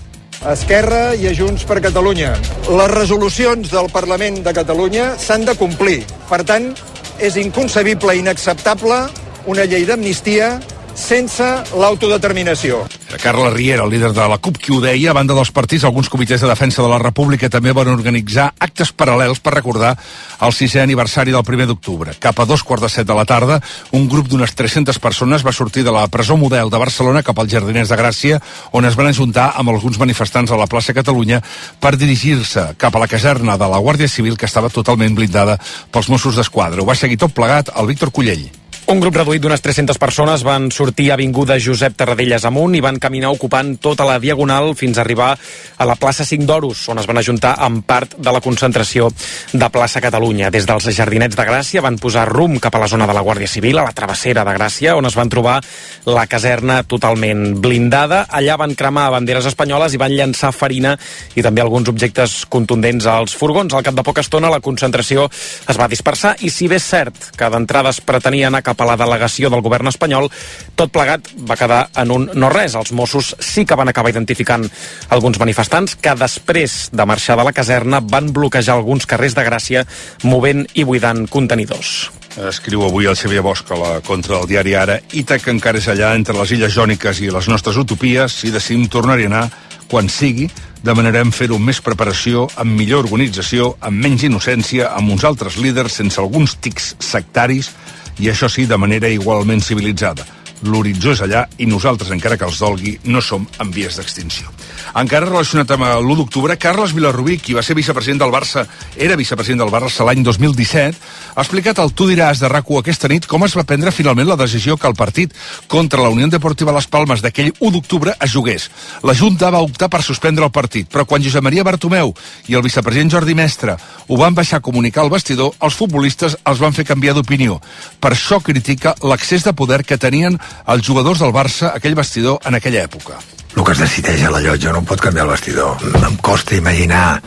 A Esquerra i a Junts per Catalunya. Les resolucions del Parlament de Catalunya s'han de complir. Per tant, és inconcebible i inacceptable una llei d'amnistia sense l'autodeterminació. Carles Riera, el líder de la CUP, qui ho deia. A banda dels partits, alguns comitès de defensa de la República també van organitzar actes paral·lels per recordar el sisè aniversari del primer d'octubre. Cap a dos quarts de set de la tarda, un grup d'unes tres-centes persones va sortir de la presó Model de Barcelona cap als Jardiners de Gràcia, on es van ajuntar amb alguns manifestants a la plaça Catalunya per dirigir-se cap a la caserna de la Guàrdia Civil, que estava totalment blindada pels Mossos d'Esquadra. Ho va seguir tot plegat el Víctor Cullell. Un grup reduït d'unes tres-centes persones van sortir a Avinguda Josep Tarradellas amunt i van caminar ocupant tota la diagonal fins a arribar a la plaça Cinc d'Oros, on es van ajuntar amb part de la concentració de plaça Catalunya. Des dels Jardinets de Gràcia van posar rumb cap a la zona de la Guàrdia Civil, a la travessera de Gràcia, on es van trobar la caserna totalment blindada. Allà van cremar banderes espanyoles i van llançar farina i també alguns objectes contundents als furgons. Al cap de poca estona la concentració es va dispersar i, si bé és cert que d'entrada es pretenia anar cap a la delegació del govern espanyol, tot plegat va quedar en un no res. Els Mossos sí que van acabar identificant alguns manifestants que després de marxar de la caserna van bloquejar alguns carrers de Gràcia, movent i buidant contenidors. Escriu avui el Xavier Bosch a la contra del diari Ara. Ítaca encara és allà, entre les Illes Jòniques i les nostres utopies. Si decidim tornar-hi a anar, quan sigui, demanarem fer-ho amb més preparació, amb millor organització, amb menys innocència, amb uns altres líders, sense alguns tics sectaris, i això sí, de manera igualment civilitzada. L'horitzó és allà i nosaltres, encara que els dolgui, no som en vies d'extinció. Encara relacionat amb l'u d'octubre, Carles Vilarrubí, qui va ser vicepresident del Barça, era vicepresident del Barça l'any dos mil disset, ha explicat al Tu diràs de RAC u aquesta nit com es va prendre finalment la decisió que el partit contra la Unió Deportiva Las Palmes d'aquell u d'octubre es jugués. La Junta va optar per suspendre el partit, però quan Josep Maria Bartomeu i el vicepresident Jordi Mestre ho van baixar a comunicar al vestidor, els futbolistes els van fer canviar d'opinió. Per això critica l'accés de poder que tenien els jugadors del Barça, aquell vestidor, en aquella època. El que es decideix a la llotja no pot canviar el vestidor. Em costa imaginar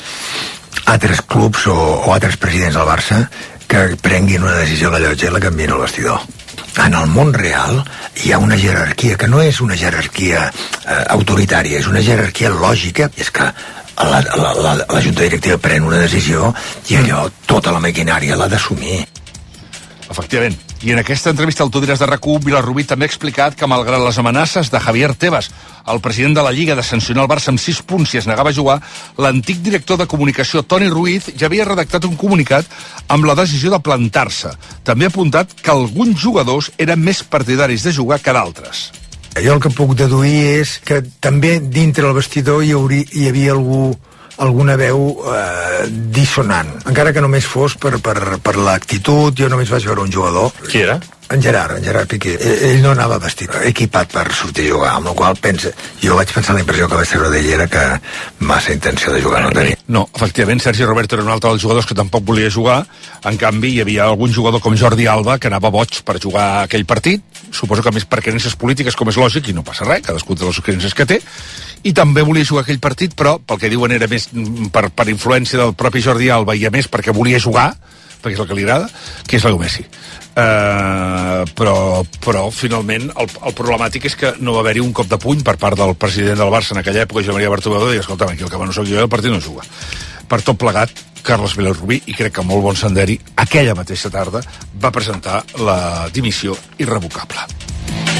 altres clubs o, o altres presidents del Barça que prenguin una decisió a la llotja i la canviïn al vestidor. En el món real hi ha una jerarquia que no és una jerarquia eh, autoritària, és una jerarquia lògica. I és que la, la, la, la Junta Directiva pren una decisió i allò, tota la maquinària l'ha d'assumir. Efectivament. I en aquesta entrevista al Tu diràs de RAC u, Vilarrubí també ha explicat que, malgrat les amenaces de Javier Tebas, el president de la Lliga, de sancionar el Barça amb sis punts si es negava a jugar, l'antic director de comunicació, Toni Ruiz, ja havia redactat un comunicat amb la decisió de plantar-se. També ha apuntat que alguns jugadors eren més partidaris de jugar que d'altres. Jo el que puc deduir és que també dintre el vestidor hi, hauria, hi havia algú alguna veu eh, dissonant, encara que només fos per, per, per l'actitud. Jo només vaig veure un jugador. Qui era? En Gerard, en Gerard Piqué. Ell no anava vestit, equipat per sortir a jugar, amb la qual pensa, jo vaig pensar la impressió que vaig treure d'ell era que massa intenció de jugar no tenia. No, efectivament, Sergi Roberto era un altre dels jugadors que tampoc volia jugar. En canvi, hi havia algun jugador com Jordi Alba que anava boig per jugar aquell partit, suposo que més per creences polítiques, com és lògic, i no passa res, cadascú té les creences que té, i també volia jugar aquell partit, però pel que diuen era més per, per influència del propi Jordi Alba, i a més perquè volia jugar, perquè és el que li agrada, que és Leo Messi. Uh, però, però finalment el, el problemàtic és que no va haver-hi un cop de puny per part del president del Barça en aquella època, Josep Maria Bartomeu, i escolta'm, aquí el que no soc jo, el partit no juga. Per tot plegat, Carles Vilarrubí, i crec que molt bon senderi, aquella mateixa tarda va presentar la dimissió irrevocable.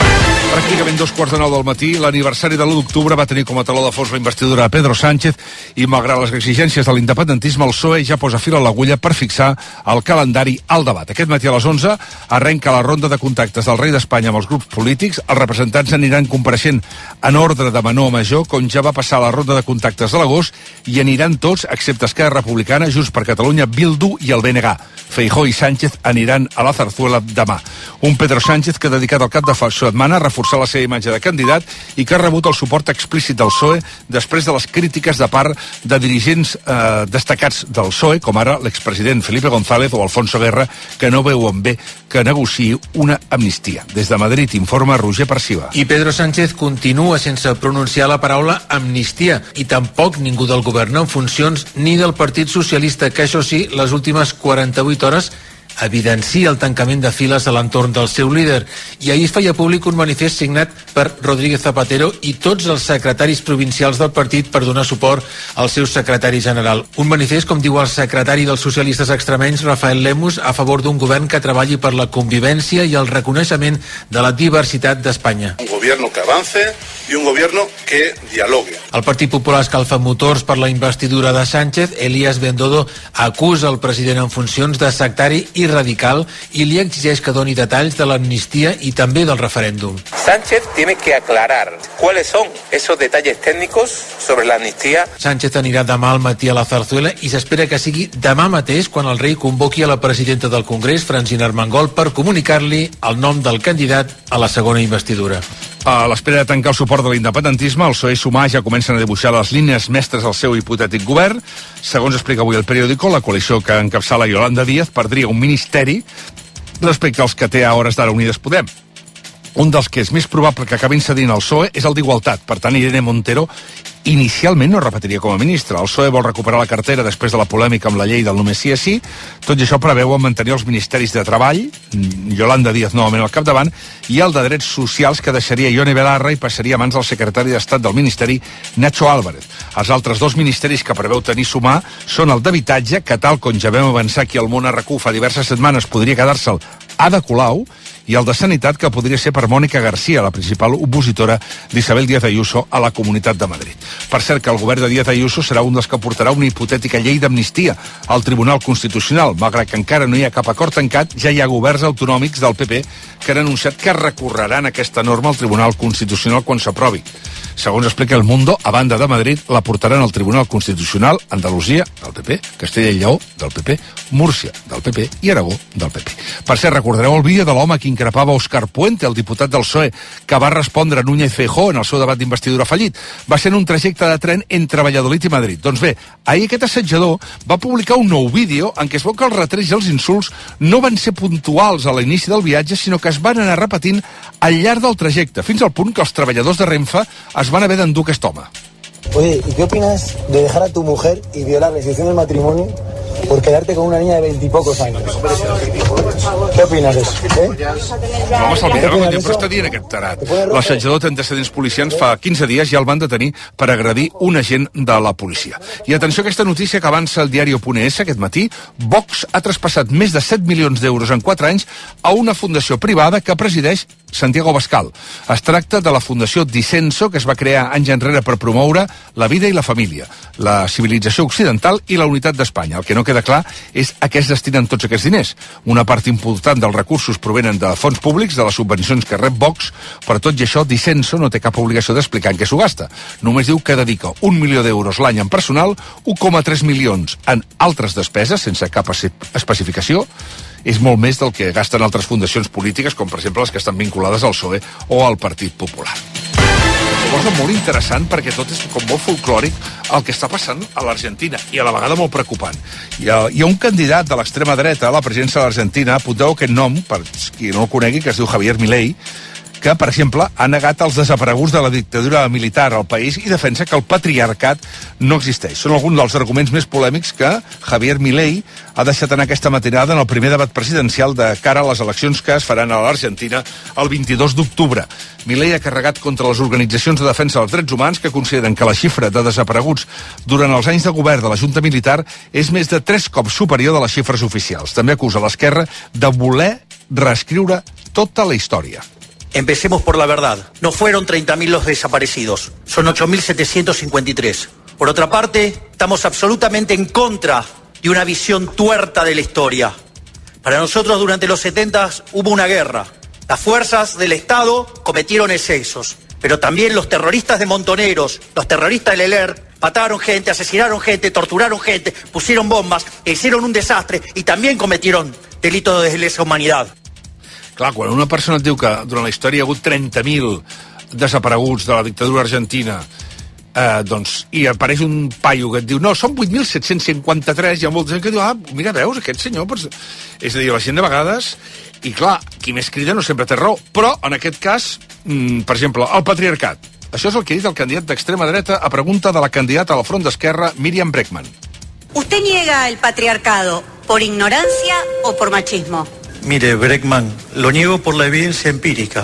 Pràcticament dos quarts de nou del matí, l'aniversari de l'u d'octubre va tenir com a taló de fons la investidura de Pedro Sánchez i, malgrat les exigències de l'independentisme, el P S O E ja posa fil a l'agulla per fixar el calendari al debat. Aquest matí a les onze arrenca la ronda de contactes del rei d'Espanya amb els grups polítics. Els representants aniran compareixent en ordre de menor a major, com ja va passar a la ronda de contactes de l'agost, i aniran tots, excepte Esquerra Republicana, Junts per Catalunya, Bildu i el B N G. Feijóo i Sánchez aniran a la Zarzuela demà. Un Pedro Sánchez que ha dedicat el cap de setmana a reforçar la seva imatge de candidat i que ha rebut el suport explícit del P S O E després de les crítiques de part de dirigents eh, destacats del P S O E, com ara l'expresident Felipe González o Alfonso Guerra, que no veuen bé que negociï una amnistia. Des de Madrid informa Roger Perciba. I Pedro Sánchez continua sense pronunciar la paraula amnistia, i tampoc ningú del govern en funcions ni del Partit Socialista, que això sí, les últimes quaranta-vuit hores evidencia el tancament de files a l'entorn del seu líder. I ahir es feia públic un manifest signat per Rodríguez Zapatero i tots els secretaris provincials del partit per donar suport al seu secretari general. Un manifest, com diu el secretari dels socialistes extremenys, Rafael Lemus, a favor d'un govern que treballi per la convivència i el reconeixement de la diversitat d'Espanya. Un gobierno que avance i un gobierno que dialogue. El Partit Popular escalfa motors per la investidura de Sánchez. Elías Bendodo acusa el president en funcions de sectari i radical i li exigeix que doni detalls de l'amnistia i també del referèndum. Sánchez tiene que aclarar cuáles son esos detalles técnicos sobre la amnistía. Sánchez anirà demà al matí a la Zarzuela i s'espera que sigui demà mateix quan el rei convoqui a la presidenta del Congrés, Francina Armengol, per comunicar-li el nom del candidat a la segona investidura. A l'espera de tancar el suport de l'independentisme, el P S O E i Sumar ja comencen a dibuixar les línies mestres del seu hipotètic govern. Segons explica avui el periòdico, la coalició que encapçala Yolanda Díaz perdria un ministeri respecte als que té a hores d'ara Unides Podem. Un dels que és més probable que acabin cedint al P S O E és el d'Igualtat. Per tant, Irene Montero inicialment no repetiria com a ministra. El P S O E vol recuperar la cartera després de la polèmica amb la llei del només sí és sí. Tot i això preveuen mantenir els ministeris de Treball, Yolanda Díaz novament al capdavant, i el de Drets Socials, que deixaria Ione Belarra i passaria a mans del secretari d'Estat del Ministeri, Nacho Álvarez. Els altres dos ministeris que preveu tenir Sumar són el d'Habitatge, que tal com ja vam avançar aquí al Món R Q fa diverses setmanes podria quedar-se'l Ada Colau, i el de Sanitat, que podria ser per Mònica García, la principal opositora d'Isabel Díaz Ayuso a la Comunitat de Madrid. Per cert, que el govern de Díaz Ayuso serà un dels que portarà una hipotètica llei d'amnistia al Tribunal Constitucional. Malgrat que encara no hi ha cap acord tancat, ja hi ha governs autonòmics del P P que han anunciat que recorreran aquesta norma al Tribunal Constitucional quan s'aprovi. Segons explica El Mundo, a banda de Madrid, la portaran al Tribunal Constitucional Andalusia, del P P, Castella i Lleó, del P P, Múrcia, del P P, i Aragó, del P P. Per cert, recordareu el vídeo de l'home que increpava Òscar Puente, el diputat del P S O E, que va respondre a Núñez Feijóo en el seu debat d'investidura fallit. Va ser en un trajecte de tren entre Valladolid i Madrid. Doncs bé, ahir aquest assetjador va publicar un nou vídeo en què es veu que els retrets i els insults no van ser puntuals a l'inici del viatge, sinó que es van anar repetint al llarg del trajecte, fins al punt que els treballadors de Renfe es van haver d'endur aquest home. Oye, ¿y qué opinas de dejar a tu mujer y violar la institución del matrimonio por quedarte con una niña de veintipocos años? ¿Qué opinas de eso? ¿Eh? L'home s'albirava, però està dient aquest tarat. L'assetjador té antecedents policials. Fa quinze dies ja el van detenir per agredir un agent de la policia. I atenció a aquesta notícia que avança el diario.es aquest matí. Vox ha traspassat més de set milions d'euros en quatre anys a una fundació privada que presideix Santiago Abascal. Es tracta de la Fundació Dissenso, que es va crear anys enrere per promoure la vida i la família, la civilització occidental i la unitat d'Espanya. El que no queda clar és a què es destinen tots aquests diners. Una part important dels recursos provenen de fons públics, de les subvencions que rep Vox, però tot i això Dissenso no té cap obligació d'explicar en què s'ho gasta. Només diu que dedica un milió d'euros l'any en personal, un coma tres milions en altres despeses, sense cap especificació. És molt més del que gasten altres fundacions polítiques, com per exemple les que estan vinculades al P S O E o al Partit Popular. Cosa molt interessant, perquè tot és com molt folclòric el que està passant a l'Argentina, i a la vegada molt preocupant. Hi ha, hi ha un candidat de l'extrema dreta a la presidència de l'Argentina, apunteu aquest nom, per qui no el conegui, que es diu Javier Milei, que, per exemple, ha negat els desapareguts de la dictadura militar al país i defensa que el patriarcat no existeix. Són alguns dels arguments més polèmics que Javier Milei ha deixat en aquesta matinada en el primer debat presidencial de cara a les eleccions que es faran a l'Argentina el vint-i-dos d'octubre. Milei ha carregat contra les organitzacions de defensa dels drets humans que consideren que la xifra de desapareguts durant els anys de govern de la Junta Militar és més de tres cops superior de les xifres oficials. També acusa l'esquerra de voler reescriure tota la història. Empecemos por la verdad. No fueron treinta mil los desaparecidos, son ocho mil setecientos cincuenta y tres. Por otra parte, estamos absolutamente en contra de una visión tuerta de la historia. Para nosotros durante los setenta hubo una guerra. Las fuerzas del Estado cometieron excesos, pero también los terroristas de Montoneros, los terroristas del E L E R, mataron gente, asesinaron gente, torturaron gente, pusieron bombas, hicieron un desastre i també cometieron delitos de lesa humanidad. Clar, quan una persona et diu que durant la història hi ha hagut trenta mil desapareguts de la dictadura argentina, eh, doncs, i apareix un paio que et diu no, són vuit mil set-cents cinquanta-tres, hi ha molta gent que diu, ah, mira, veus, aquest senyor... Pues... És a dir, la gent de vegades... I clar, qui més crida no sempre té raó, però en aquest cas, mmm, per exemple, el patriarcat. Això és el que ha dit el candidat d'extrema dreta a pregunta de la candidata a la Front d'Esquerra, Míriam Bregman. ¿Usted niega el patriarcado por ignorancia o por machismo? Mire, Bregman, lo niego por la evidencia empírica.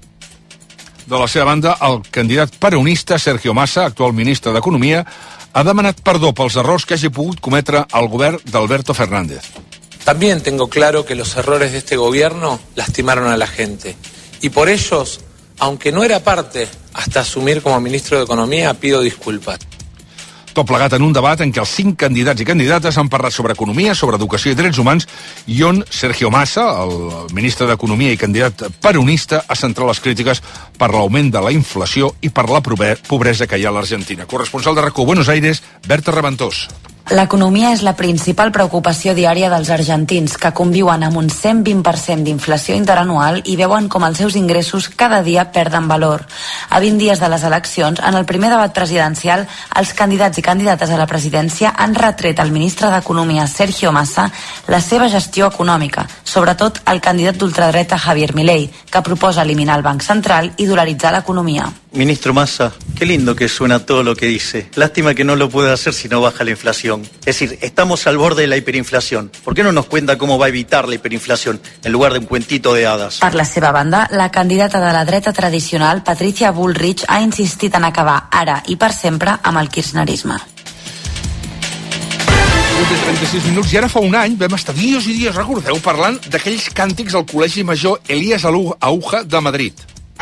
De la seva banda, el candidat peronista Sergio Massa, actual ministre d'Economia, ha demanat perdó pels errors que hagi pogut cometre el govern d'Alberto Fernández. También tengo claro que los errores de este gobierno lastimaron a la gente. Y por ellos, aunque no era parte hasta asumir como ministro de Economía, pido disculpas. Tot plegat en un debat en què els cinc candidats i candidates han parlat sobre economia, sobre educació i drets humans, i on Sergio Massa, el ministre d'Economia i candidat peronista, ha centrat les crítiques per l'augment de la inflació i per la pobresa que hi ha a l'Argentina. Corresponsal de RAC u Buenos Aires, Berta Reventós. L'economia és la principal preocupació diària dels argentins, que conviuen amb un cent vint per cent d'inflació interanual i veuen com els seus ingressos cada dia perden valor. A vint dies de les eleccions, en el primer debat presidencial, els candidats i candidates a la presidència han retret al ministre d'Economia, Sergio Massa, la seva gestió econòmica, sobretot el candidat d'ultradreta Javier Milei, que proposa eliminar el Banc Central i dolaritzar l'economia. Ministro Massa, qué lindo que suena todo lo que dice. Lástima que no lo pueda hacer si no baja la inflación. Es decir, estamos al borde de la hiperinflación. ¿Por qué no nos cuenta cómo va a evitar la hiperinflación en lugar de un cuentito de hadas? Per la seva banda, la candidata de la dreta tradicional, Patricia Bullrich, ha insistit en acabar ara i per sempre amb el kirchnerisme. trenta-sis minuts, i ara fa un any vam estar dies i dies, recordeu, parlant d'aquells càntics al Col·legi Major Elías Auja de Madrid.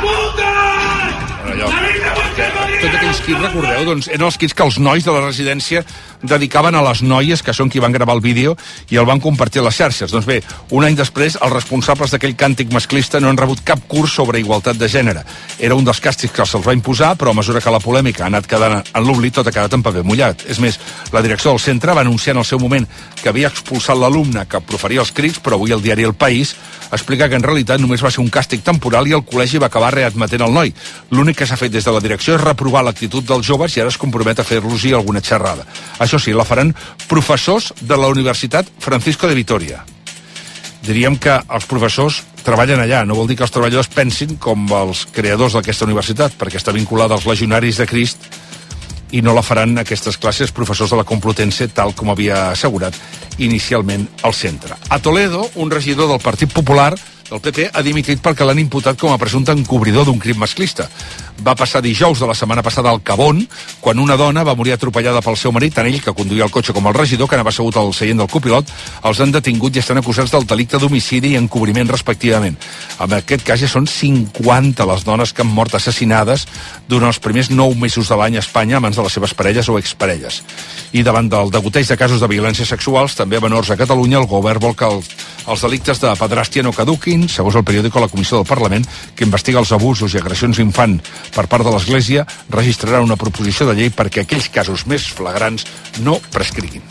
Allò, tots aquells kits, recordeu, doncs eren els kits que els nois de la residència dedicaven a les noies, que són qui van gravar el vídeo i el van compartir a les xarxes. Doncs bé, un any després, els responsables d'aquell càntic masclista no han rebut cap curs sobre igualtat de gènere. Era un dels càstigs que se'ls va imposar, però a mesura que la polèmica ha anat quedant en l'oblit, tot ha quedat en paper mullat. És més, la direcció del centre va anunciar en el seu moment que havia expulsat l'alumne que proferia els crits, però avui el diari El País explica que en realitat només va ser un càstig temporal i el col·legi va acabar readmetent el noi. L'únic que s'ha fet des de la direcció és reprovar l'actitud dels joves i ara es compromet a fer-los-hi alguna xerrada. Això sí, la faran professors de la Universitat Francisco de Vitoria. Diríem que els professors treballen allà, no vol dir que els treballadors pensin com els creadors d'aquesta universitat, perquè està vinculada als legionaris de Crist i no la faran aquestes classes professors de la Complutense, tal com havia assegurat inicialment el centre. A Toledo, un regidor del Partit Popular del P P ha dimitit perquè l'han imputat com a presumpte encobridor d'un crim masclista. Va passar dijous de la setmana passada al Cabón, quan una dona va morir atropellada pel seu marit, tant ell, que conduïa el cotxe, com el regidor, que anava assegut al seient del copilot. Els han detingut i estan acusats del delicte d'homicidi i encobriment, respectivament. En aquest cas ja són cinquanta les dones que han mort assassinades durant els primers nou mesos de l'any a Espanya a mans de les seves parelles o exparelles. I davant del degoteig de casos de violències sexuals, també a menors a Catalunya, el govern vol que els, els delictes de pedràstia no caduquin. Segons el periòdico, la Comissió del Parlament, que investiga els abusos i agressions infant per part de l'Església, registrarà una proposició de llei perquè aquells casos més flagrants no prescriguin.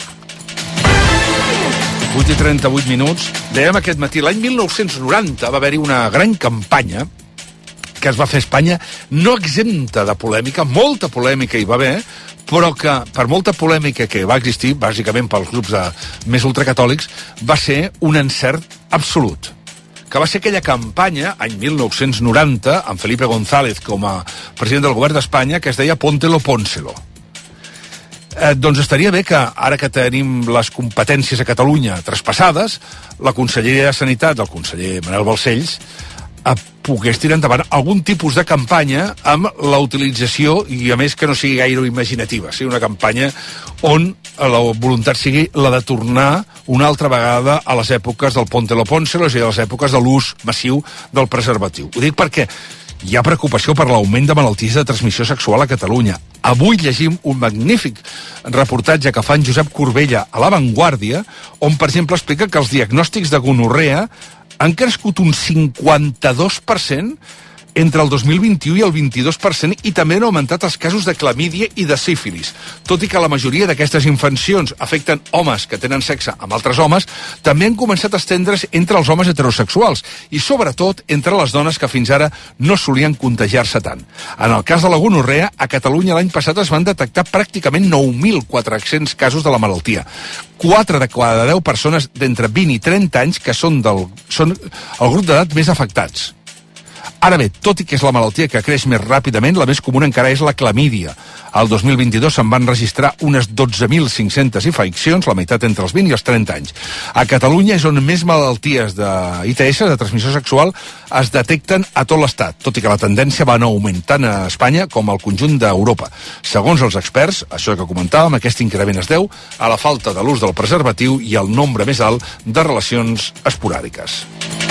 vuit i trenta-vuit minuts. Dèiem aquest matí, l'any mil nou-cents noranta va haver-hi una gran campanya que es va fer a Espanya, no exempta de polèmica, molta polèmica hi va haver, però que per molta polèmica que va existir, bàsicament pels grups de, més ultracatòlics, va ser un encert absolut. Que va ser aquella campanya, any mil nou-cents noranta, amb Felipe González com a president del govern d'Espanya, que es deia Póntelo, Pónselo. Eh, doncs estaria bé que, ara que tenim les competències a Catalunya traspassades, la Conselleria de Sanitat, el conseller Manel Balcells, a pogués tirar endavant algun tipus de campanya amb la utilització, i a més que no sigui gaire imaginativa, sigui una campanya on la voluntat sigui la de tornar una altra vegada a les èpoques del Ponte lo Pónselo, és a dir, a les èpoques de l'ús massiu del preservatiu. Ho dic perquè hi ha preocupació per l'augment de malalties de transmissió sexual a Catalunya. Avui llegim un magnífic reportatge que fa en Josep Corbella a La Vanguardia, on, per exemple, explica que els diagnòstics de gonorrea han crescut un cinquanta-dos per cent entre el dos mil vint-i-u i el vint-i-dos per cent, i també han augmentat els casos de clamídia i de sífilis. Tot i que la majoria d'aquestes infeccions afecten homes que tenen sexe amb altres homes, també han començat a estendre's entre els homes heterosexuals i, sobretot, entre les dones que fins ara no solien contagiar-se tant. En el cas de la gonorrea, a Catalunya l'any passat es van detectar pràcticament nou mil quatre-cents casos de la malaltia. quatre de cada deu persones d'entre vint i trenta anys que són, del, són el grup d'edat més afectats. Ara bé, tot i que és la malaltia que creix més ràpidament, la més comuna encara és la clamídia. El dos mil vint-i-dos se'n van registrar unes dotze mil cinc-centes infeccions, la meitat entre els vint i els trenta anys. A Catalunya és on més malalties de I T S, de transmissió sexual, es detecten a tot l'Estat, tot i que la tendència va anar augmentant a Espanya com al conjunt d'Europa. Segons els experts, això que comentàvem, aquest increment es deu a la falta de l'ús del preservatiu i al nombre més alt de relacions esporàdiques.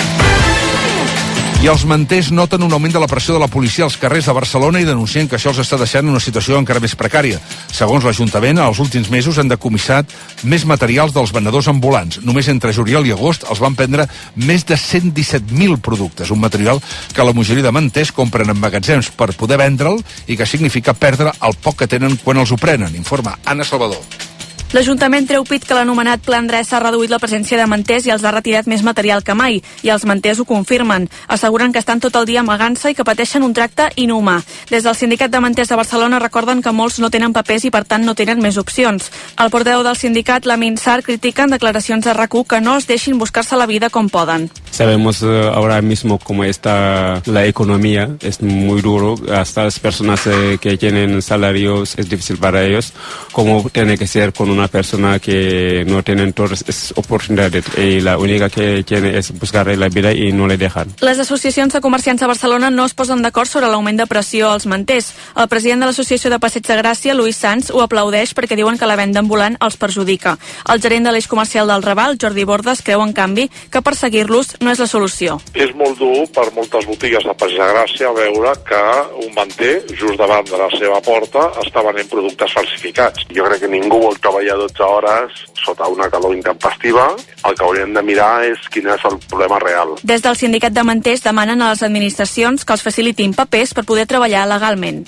I els manters noten un augment de la pressió de la policia als carrers de Barcelona i denuncien que això els està deixant en una situació encara més precària. Segons l'Ajuntament, els últims mesos han decomissat més materials dels venedors ambulants. Només entre juliol i agost els van prendre més de cent disset mil productes, un material que la majoria de manters compren en magatzems per poder vendre'l i que significa perdre el poc que tenen quan els ho prenen, informa Anna Salvador. L'Ajuntament treu pit que l'anomenat Pla Endreça ha reduït la presència de manters i els ha retirat més material que mai, i els manters ho confirmen. Asseguren que estan tot el dia amagant-se i que pateixen un tracte inhumà. Des del Sindicat de Manters de Barcelona recorden que molts no tenen papers i per tant no tenen més opcions. El portaveu del sindicat, Lamin Sar, critica en declaracions a RAC u que no es deixin buscar-se la vida com poden. Sabemos uh, ahora mismo cómo está la economía, es muy duro, hasta las personas eh, que tienen salarios es difícil para ellos, cómo tiene que ser con una persona que no tienen todas esas oportunidades y la única que tiene es buscar la vida y no le dejan. Les associacions de comerciants de Barcelona no es posen d'acord sobre l'augment de pressió als manters. El president de l'Associació de Passeig de Gràcia, Luis Sanz, ho aplaudeix perquè diuen que la venda ambulant els perjudica. El gerent de l'eix comercial del Raval, Jordi Bordes, creu en canvi que perseguir-los no és la solució. És molt dur per moltes botigues de Passeig de Gràcia veure que un manter, just davant de la seva porta, està venent productes falsificats. Jo crec que ningú vol treballar dotze hores sota una calor intempestiva. El que hauríem de mirar és quin és el problema real. Des del sindicat de manters demanen a les administracions que els facilitin papers per poder treballar legalment.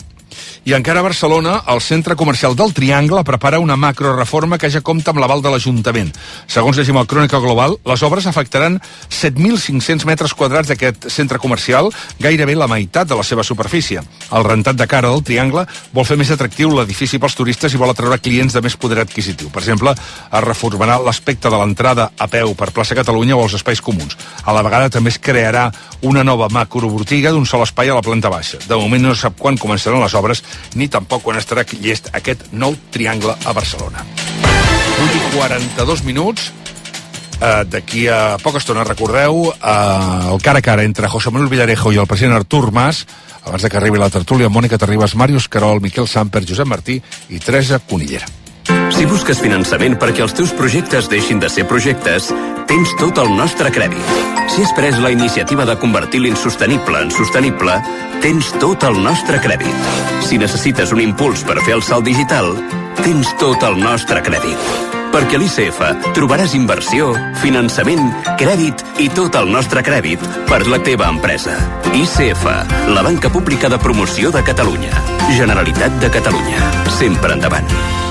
I encara a Barcelona, el centre comercial del Triangle prepara una macroreforma que ja compta amb l'aval de l'Ajuntament. Segons llegim al Crònica Global, les obres afectaran set mil cinc-cents metres quadrats d'aquest centre comercial, gairebé la meitat de la seva superfície. El rentat de cara del Triangle vol fer més atractiu l'edifici pels turistes i vol atreure clients de més poder adquisitiu. Per exemple, es reformarà l'aspecte de l'entrada a peu per plaça Catalunya o els espais comuns. A la vegada també es crearà una nova macrobotiga d'un sol espai a la planta baixa. De moment no sap quan començaran les obres ni tampoc quan estarà llest aquest nou Triangle a Barcelona. vuit i quaranta-dos minuts. Eh, D'aquí a poca estona, recordeu, eh, el cara a cara entre José Manuel Villarejo i el president Artur Mas, abans de que arribi la tertúlia, Mònica Terribas, Màrius Carol, Miquel Samper, Josep Martí i Teresa Conillera. Si busques finançament perquè els teus projectes deixin de ser projectes, tens tot el nostre crèdit. Si has pres la iniciativa de convertir l'insostenible en sostenible, tens tot el nostre crèdit. Si necessites un impuls per fer el salt digital, tens tot el nostre crèdit. Perquè a l'I C F trobaràs inversió, finançament, crèdit i tot el nostre crèdit per la teva empresa. I C F, la banca pública de promoció de Catalunya. Generalitat de Catalunya. Sempre endavant.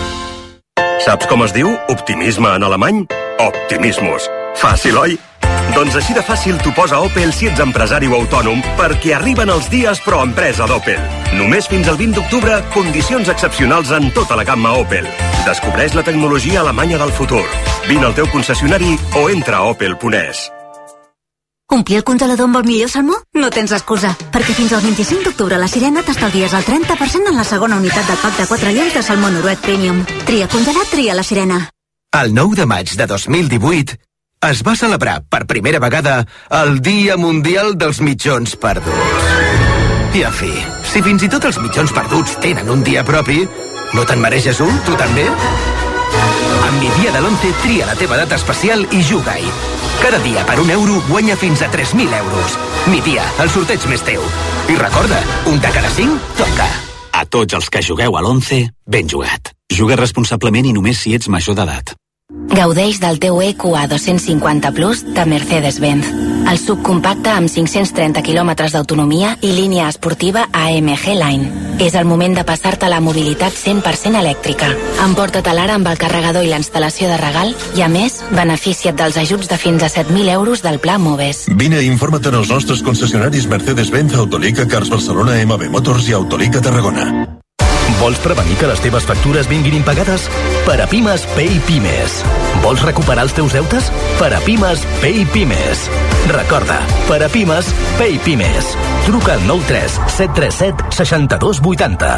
Saps com es diu optimisme en alemany? Optimismus. Fàcil, oi? Doncs així de fàcil t'ho posa Opel si ets empresari o autònom, perquè arriben els dies pro empresa d'Opel. Només fins al vint d'octubre, condicions excepcionals en tota la gamma Opel. Descobreix la tecnologia alemanya del futur. Vine al teu concessionari o entra a opel punt es. Omplir el congelador amb el millor salmó? No tens excusa, perquè fins al vint-i-cinc d'octubre a la Sirena t'estalvies el trenta per cent en la segona unitat del pack de quatre lleus de salmó noruec Premium. Tria congelat, tria la Sirena. El nou de maig de dos mil divuit, es va celebrar per primera vegada el Dia Mundial dels Mitjons Perduts. I, en fi, si fins i tot els mitjons perduts tenen un dia propi, no te'n mereixes un, tu també? Amb Mi Dia de l'onze tria la teva data especial i juga-hi. Cada dia per un euro guanya fins a tres mil euros. Mi Dia, el sorteig més teu. I recorda, un de cada cinc toca. A tots els que jugueu a l'onze, ben jugat. Juga responsablement i només si ets major d'edat. Gaudeix del teu E Q A dos-cents cinquanta Plus de Mercedes-Benz. El subcompacte amb cinc-cents trenta quilòmetres d'autonomia i línia esportiva A M G Line. És el moment de passar-te a la mobilitat cent per cent elèctrica. Emporta-te l'ara amb el carregador i la instal·lació de regal i, a més, beneficia't dels ajuts de fins a set mil euros del Pla Moves. Vine i informa't en els nostres concessionaris Mercedes-Benz, Autolica, Cars Barcelona, M B Motors i Autolica Tarragona. Vols prevenir que les teves factures vinguin impagades? Per a Pimes, Pay Pimes. Vols recuperar els teus deutes? Per a Pimes, Pay Pimes. Recorda, per a Pimes, Pay Pimes. Truca al nou tres set tres set sis dos vuit zero.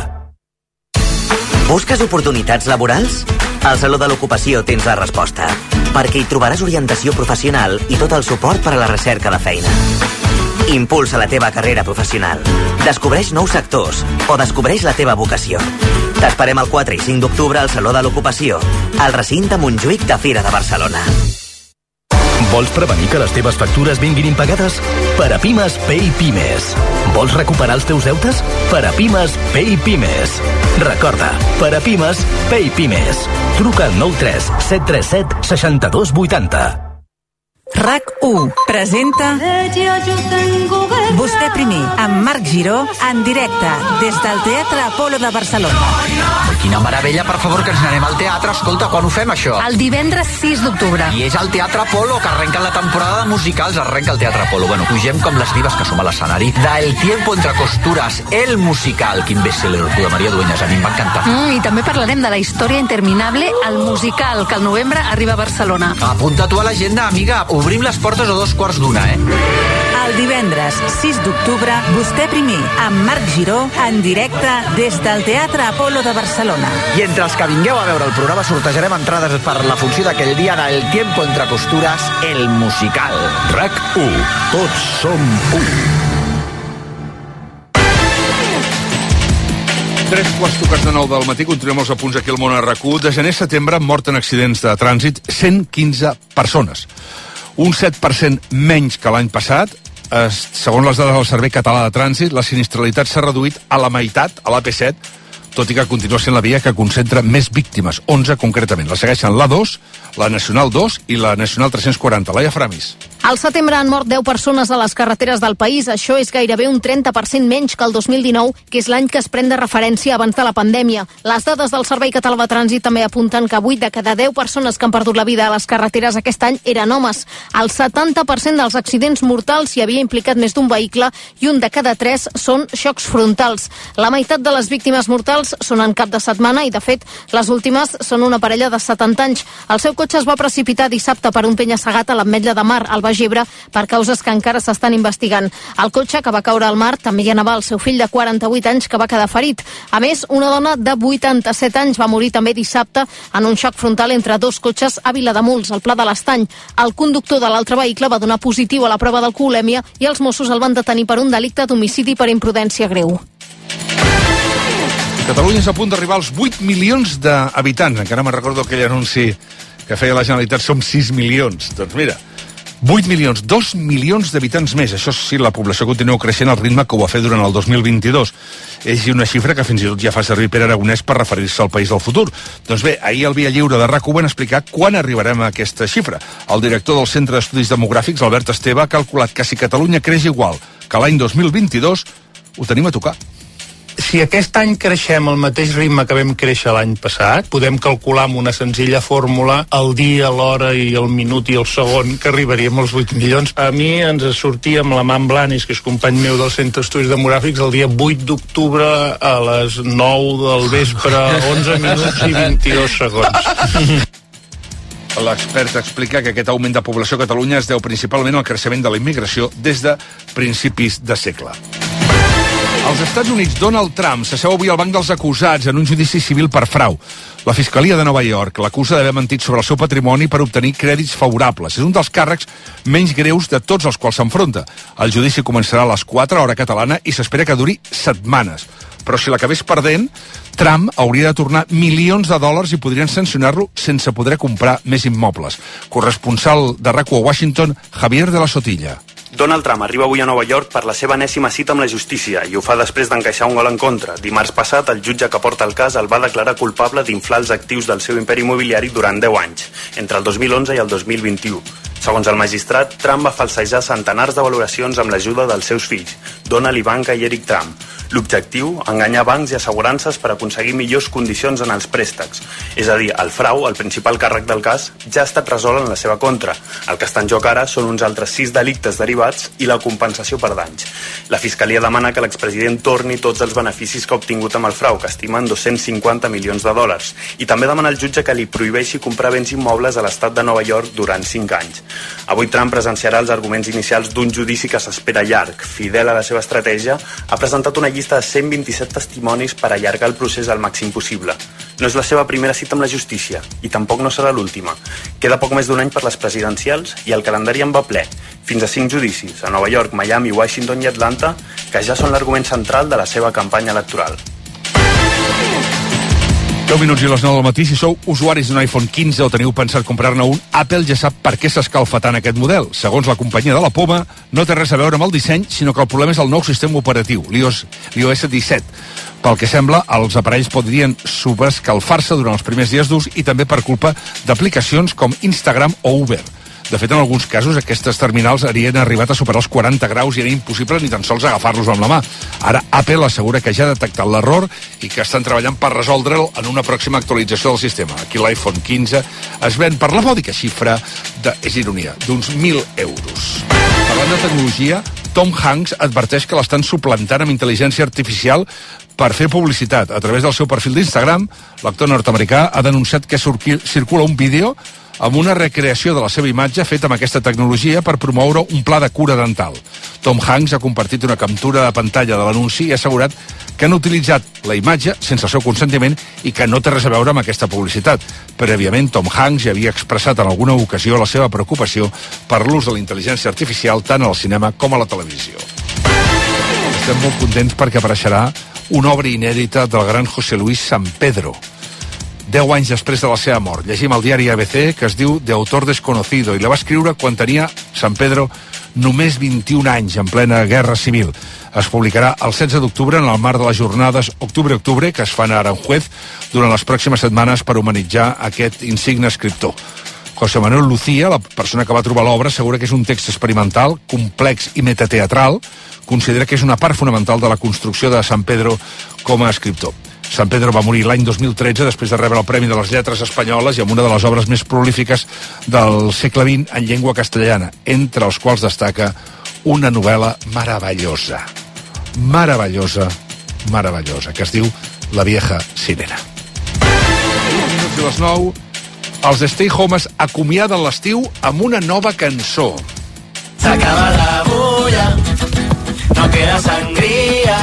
Busques oportunitats laborals? Al Saló de l'Ocupació tens la resposta, perquè hi trobaràs orientació professional i tot el suport per a la recerca de feina. Impulsa la teva carrera professional. Descobreix nous sectors o descobreix la teva vocació. T'esperem el quatre i cinc d'octubre al Saló de l'Ocupació, al recinte Montjuïc de Fira de Barcelona. Vols prevenir que les teves factures vinguin impagades? Per a Pimes, Pay Pimes. Vols recuperar els teus deutes? Per a Pimes, Pay Pimes. Recorda, per a Pimes, Pay Pimes. Truca al nou tres set tres set sis dos vuit zero. RAC u presenta Vostè primer, amb Marc Giró, en directe, des del Teatre Apolo de Barcelona. Quina meravella, per favor, que ens anem al teatre. Escolta, quan ho fem, això? El divendres sis d'octubre. I és al Teatre Apolo, que arrenca la temporada de musicals, arrenca el Teatre Apolo. Bueno, pugem com les divas que som a l'escenari. Del Tiempo entre costures, el musical. Quin best-seller, el de Maria Dueñas, a mi em va encantar. Mm, I també parlarem de la història interminable, el musical, que al novembre arriba a Barcelona. Apunta tu a l'agenda, amiga. Obrim les portes a dos quarts d'una, eh? El divendres sis d'octubre, Vostè primer, amb Marc Giró, en directe des del Teatre Apolo de Barcelona. I entre els que vingueu a veure el programa sortejarem entrades per la funció d'aquell dia del Tiempo entre costures, el musical. RAC u. Tots som u. Tres quarts tocats de nou del matí, continuem els apunts aquí al món a RAC u. De gener a setembre han mort en accidents de trànsit cent quinze persones. Un set per cent menys que l'any passat. Eh, segons les dades del Servei Català de Trànsit, la sinistralitat s'ha reduït a la meitat, a l'A P set, tot i que continua sent la via que concentra més víctimes, onze concretament. La segueixen l'A dos, la Nacional dos i la Nacional tres-cents quaranta. Laia Framis. Al setembre han mort deu persones a les carreteres del país. Això és gairebé un trenta per cent menys que el dos mil dinou, que és l'any que es pren de referència abans de la pandèmia. Les dades del Servei Català de Trànsit també apunten que vuit de cada deu persones que han perdut la vida a les carreteres aquest any eren homes. El setanta per cent dels accidents mortals hi havia implicat més d'un vehicle i un de cada tres són xocs frontals. La meitat de les víctimes mortals són en cap de setmana i, de fet, les últimes són una parella de setanta anys. El seu cotxe es va precipitar dissabte per un penya-segat a l'Ametlla de Mar, al Baix Ebre, per causes que encara s'estan investigant. El cotxe que va caure al mar també hi anava el seu fill de quaranta-vuit anys, que va quedar ferit. A més, una dona de vuitanta-set anys va morir també dissabte en un xoc frontal entre dos cotxes a Vilademuls, al Pla de l'Estany. El conductor de l'altre vehicle va donar positiu a la prova d'alcoholèmia i els Mossos el van detenir per un delicte d'homicidi per imprudència greu. Catalunya és a punt d'arribar als vuit milions d'habitants. Encara me'n recordo aquell anunci que feia la Generalitat, som sis milions. Doncs mira, vuit milions, dos milions d'habitants més. Això sí, la població continua creixent al ritme que ho va fer durant el dos mil vint-i-dos. És una xifra que fins i tot ja fa servir Pere Aragonès per referir-se al país del futur. Doncs bé, ahir al Via Lliure de RAC u van explicar quan arribarem a aquesta xifra. El director del Centre d'Estudis Demogràfics, Albert Esteve, ha calculat que si Catalunya creix igual que l'any dos mil vint-i-dos, ho tenim a tocar. Si aquest any creixem al mateix ritme que vam créixer l'any passat, podem calcular amb una senzilla fórmula el dia, l'hora i el minut i el segon que arribaríem als vuit milions. A mi ens sortia amb la Man Blanis, que és company meu del Centre d'Estudis Demogràfics, el dia vuit d'octubre a les nou del vespre, onze minuts i vint-i-dos segons. L'expert explica que aquest augment de població a Catalunya es deu principalment al creixement de la immigració des de principis de segle. Als Estats Units, Donald Trump s'asseu avui al banc dels acusats en un judici civil per frau. La Fiscalia de Nova York l'acusa d'haver mentit sobre el seu patrimoni per obtenir crèdits favorables. És un dels càrrecs menys greus de tots els quals s'enfronta. El judici començarà a les quatre hora catalana i s'espera que duri setmanes. Però si l'acabés perdent, Trump hauria de tornar milions de dòlars i podrien sancionar-lo sense poder comprar més immobles. Corresponsal de RAC u a Washington, Javier de la Sotilla. Donald Trump arriba avui a Nova York per la seva enèsima cita amb la justícia i ho fa després d'encaixar un gol en contra. Dimarts passat, el jutge que porta el cas el va declarar culpable d'inflar els actius del seu imperi immobiliari durant deu anys, entre el dos mil onze i el dos mil vint-i-u. Segons el magistrat, Trump va falsejar centenars de valoracions amb l'ajuda dels seus fills, Donald, Ivanka i Eric Trump. L'objectiu, enganyar bancs i assegurances per aconseguir millors condicions en els préstecs. És a dir, el frau, el principal càrrec del cas, ja ha estat resolt en la seva contra. El que està en joc ara són uns altres sis delictes derivats i la compensació per danys. La Fiscalia demana que l'expresident torni tots els beneficis que ha obtingut amb el frau, que estimen dos-cents cinquanta milions de dòlars. I també demana al jutge que li prohibeixi comprar béns immobles a l'estat de Nova York durant cinc anys. Avui Trump presenciarà els arguments inicials d'un judici que s'espera llarg. Fidel a la seva estratègia, ha presentat una llista de cent vint-i-set testimonis per allargar el procés al màxim possible. No és la seva primera cita amb la justícia, i tampoc no serà l'última. Queda poc més d'un any per les presidencials i el calendari en va ple. Fins a cinc judicis, a Nova York, Miami, Washington i Atlanta, que ja són l'argument central de la seva campanya electoral. deu minuts i les nou del matí. Si sou usuaris d'un iPhone quinze o teniu pensat comprar-ne un, Apple ja sap per què s'escalfa tant aquest model. Segons la companyia de la poma, no té res a veure amb el disseny, sinó que el problema és el nou sistema operatiu, l'i o essa disset. Pel que sembla, els aparells podrien sobreescalfar-se durant els primers dies d'ús i també per culpa d'aplicacions com Instagram o Uber. De fet, en alguns casos, aquestes terminals havien arribat a superar els quaranta graus i era impossible ni tan sols agafar-los amb la mà. Ara, Apple assegura que ja ha detectat l'error i que estan treballant per resoldre'l en una pròxima actualització del sistema. Aquí l'iPhone quinze es ven per la mòdica xifra de, és ironia, d'uns mil euros. Parlant de tecnologia, Tom Hanks adverteix que l'estan suplantant amb intel·ligència artificial per fer publicitat. A través del seu perfil d'Instagram, l'actor nord-americà ha denunciat que circula un vídeo amb una recreació de la seva imatge feta amb aquesta tecnologia per promoure un pla de cura dental. Tom Hanks ha compartit una captura de pantalla de l'anunci i ha assegurat que han utilitzat la imatge sense el seu consentiment i que no té res a veure amb aquesta publicitat. Prèviament, Tom Hanks ja havia expressat en alguna ocasió la seva preocupació per l'ús de la intel·ligència artificial tant al cinema com a la televisió. Estem molt contents perquè apareixerà una obra inèdita del gran José Luis Sampedro, deu anys després de la seva mort. Llegim al diari A B C que es diu De autor desconocido i la va escriure quan tenia Sampedro només vint-i-un anys, en plena guerra civil. Es publicarà el setze d'octubre en el marc de les jornades Octubre-Octubre que es fan a Aranjuez durant les pròximes setmanes per humanitzar aquest insigne escriptor. José Manuel Lucía, la persona que va trobar l'obra, assegura que és un text experimental, complex i metateatral. Considera que és una part fonamental de la construcció de Sampedro com a escriptor. Sampedro va morir l'any dos mil tretze després de rebre el Premi de les Lletres Espanyoles i amb una de les obres més prolífiques del segle vint en llengua castellana, entre els quals destaca una novel·la meravellosa, meravellosa, meravellosa, que es diu La vieja sirena. vint minuts i les nou, els Stay Homes acomiaden l'estiu amb una nova cançó. S'acaba la bulla, no queda sangria,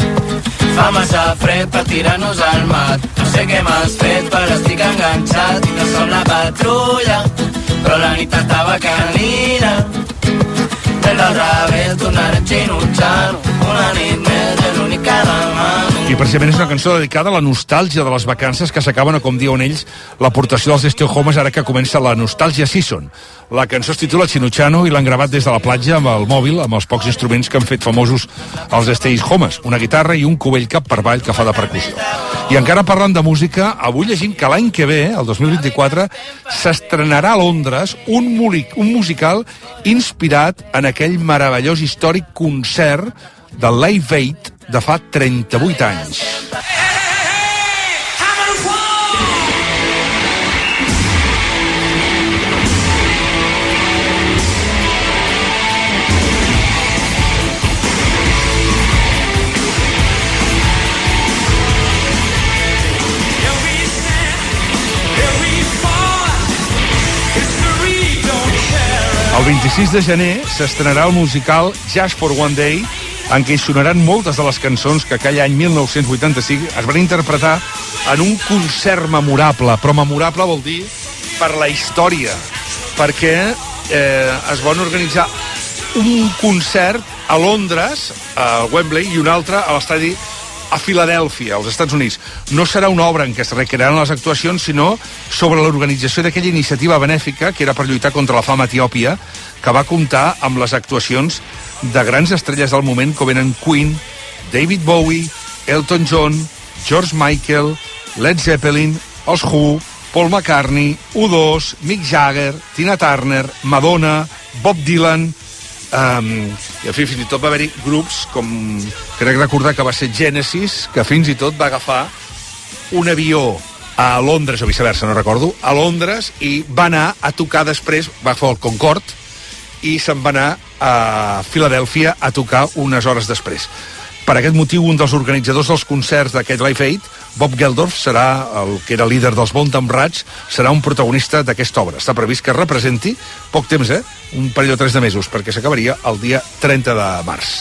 fa massa fred per tirar-nos al mar. No sé què m'has fet, però estic enganxat. No som la patrulla, però la nit estava canina. El d'altra vez tornarem xinutxant. Una nit més és l'únic que demano. I precisament és una cançó dedicada a la nostàlgia de les vacances que s'acaben, o com diuen ells, l'aportació dels Stay Homes ara que comença la Nostàlgia Season. La cançó es titula Chinuchano i l'han gravat des de la platja amb el mòbil, amb els pocs instruments que han fet famosos els Stay Homes, una guitarra i un cubell cap per avall que fa de percussió. I encara parlant de música, avui llegim que l'any que ve, el dos mil vint-i-quatre, s'estrenarà a Londres un, un musical inspirat en aquell meravellós històric concert del Live Aid de fa trenta-vuit anys. El vint-i-sis de gener s'estrenarà el musical Just for One Day en què hi sonaran moltes de les cançons que aquell any mil nou-cents vuitanta-cinc es van interpretar en un concert memorable, però memorable vol dir per la història, perquè eh, es van organitzar un concert a Londres, a Wembley, i un altre a l'estadi a Filadèlfia, als Estats Units. No serà una obra en què es recrearan les actuacions, sinó sobre l'organització d'aquella iniciativa benèfica que era per lluitar contra la fam a Etiòpia, que va comptar amb les actuacions de grans estrelles del moment, com eren Queen, David Bowie, Elton John, George Michael, Led Zeppelin, els Who, Paul McCartney, U dos, Mick Jagger, Tina Turner, Madonna, Bob Dylan. Um, i en fi, fins i tot va haver-hi grups com, crec recordar que va ser Genesis, que fins i tot va agafar un avió a Londres o viceversa, no recordo, a Londres, i va anar a tocar després, va fer el Concorde i se'n va anar a Filadèlfia a tocar unes hores després. Per aquest motiu, un dels organitzadors dels concerts d'aquest Live Aid, Bob Geldof, serà el que era líder dels Bontham Rats, serà un protagonista d'aquesta obra. Està previst que representi poc temps, eh? Un parell o tres de mesos, perquè s'acabaria el dia trenta de març.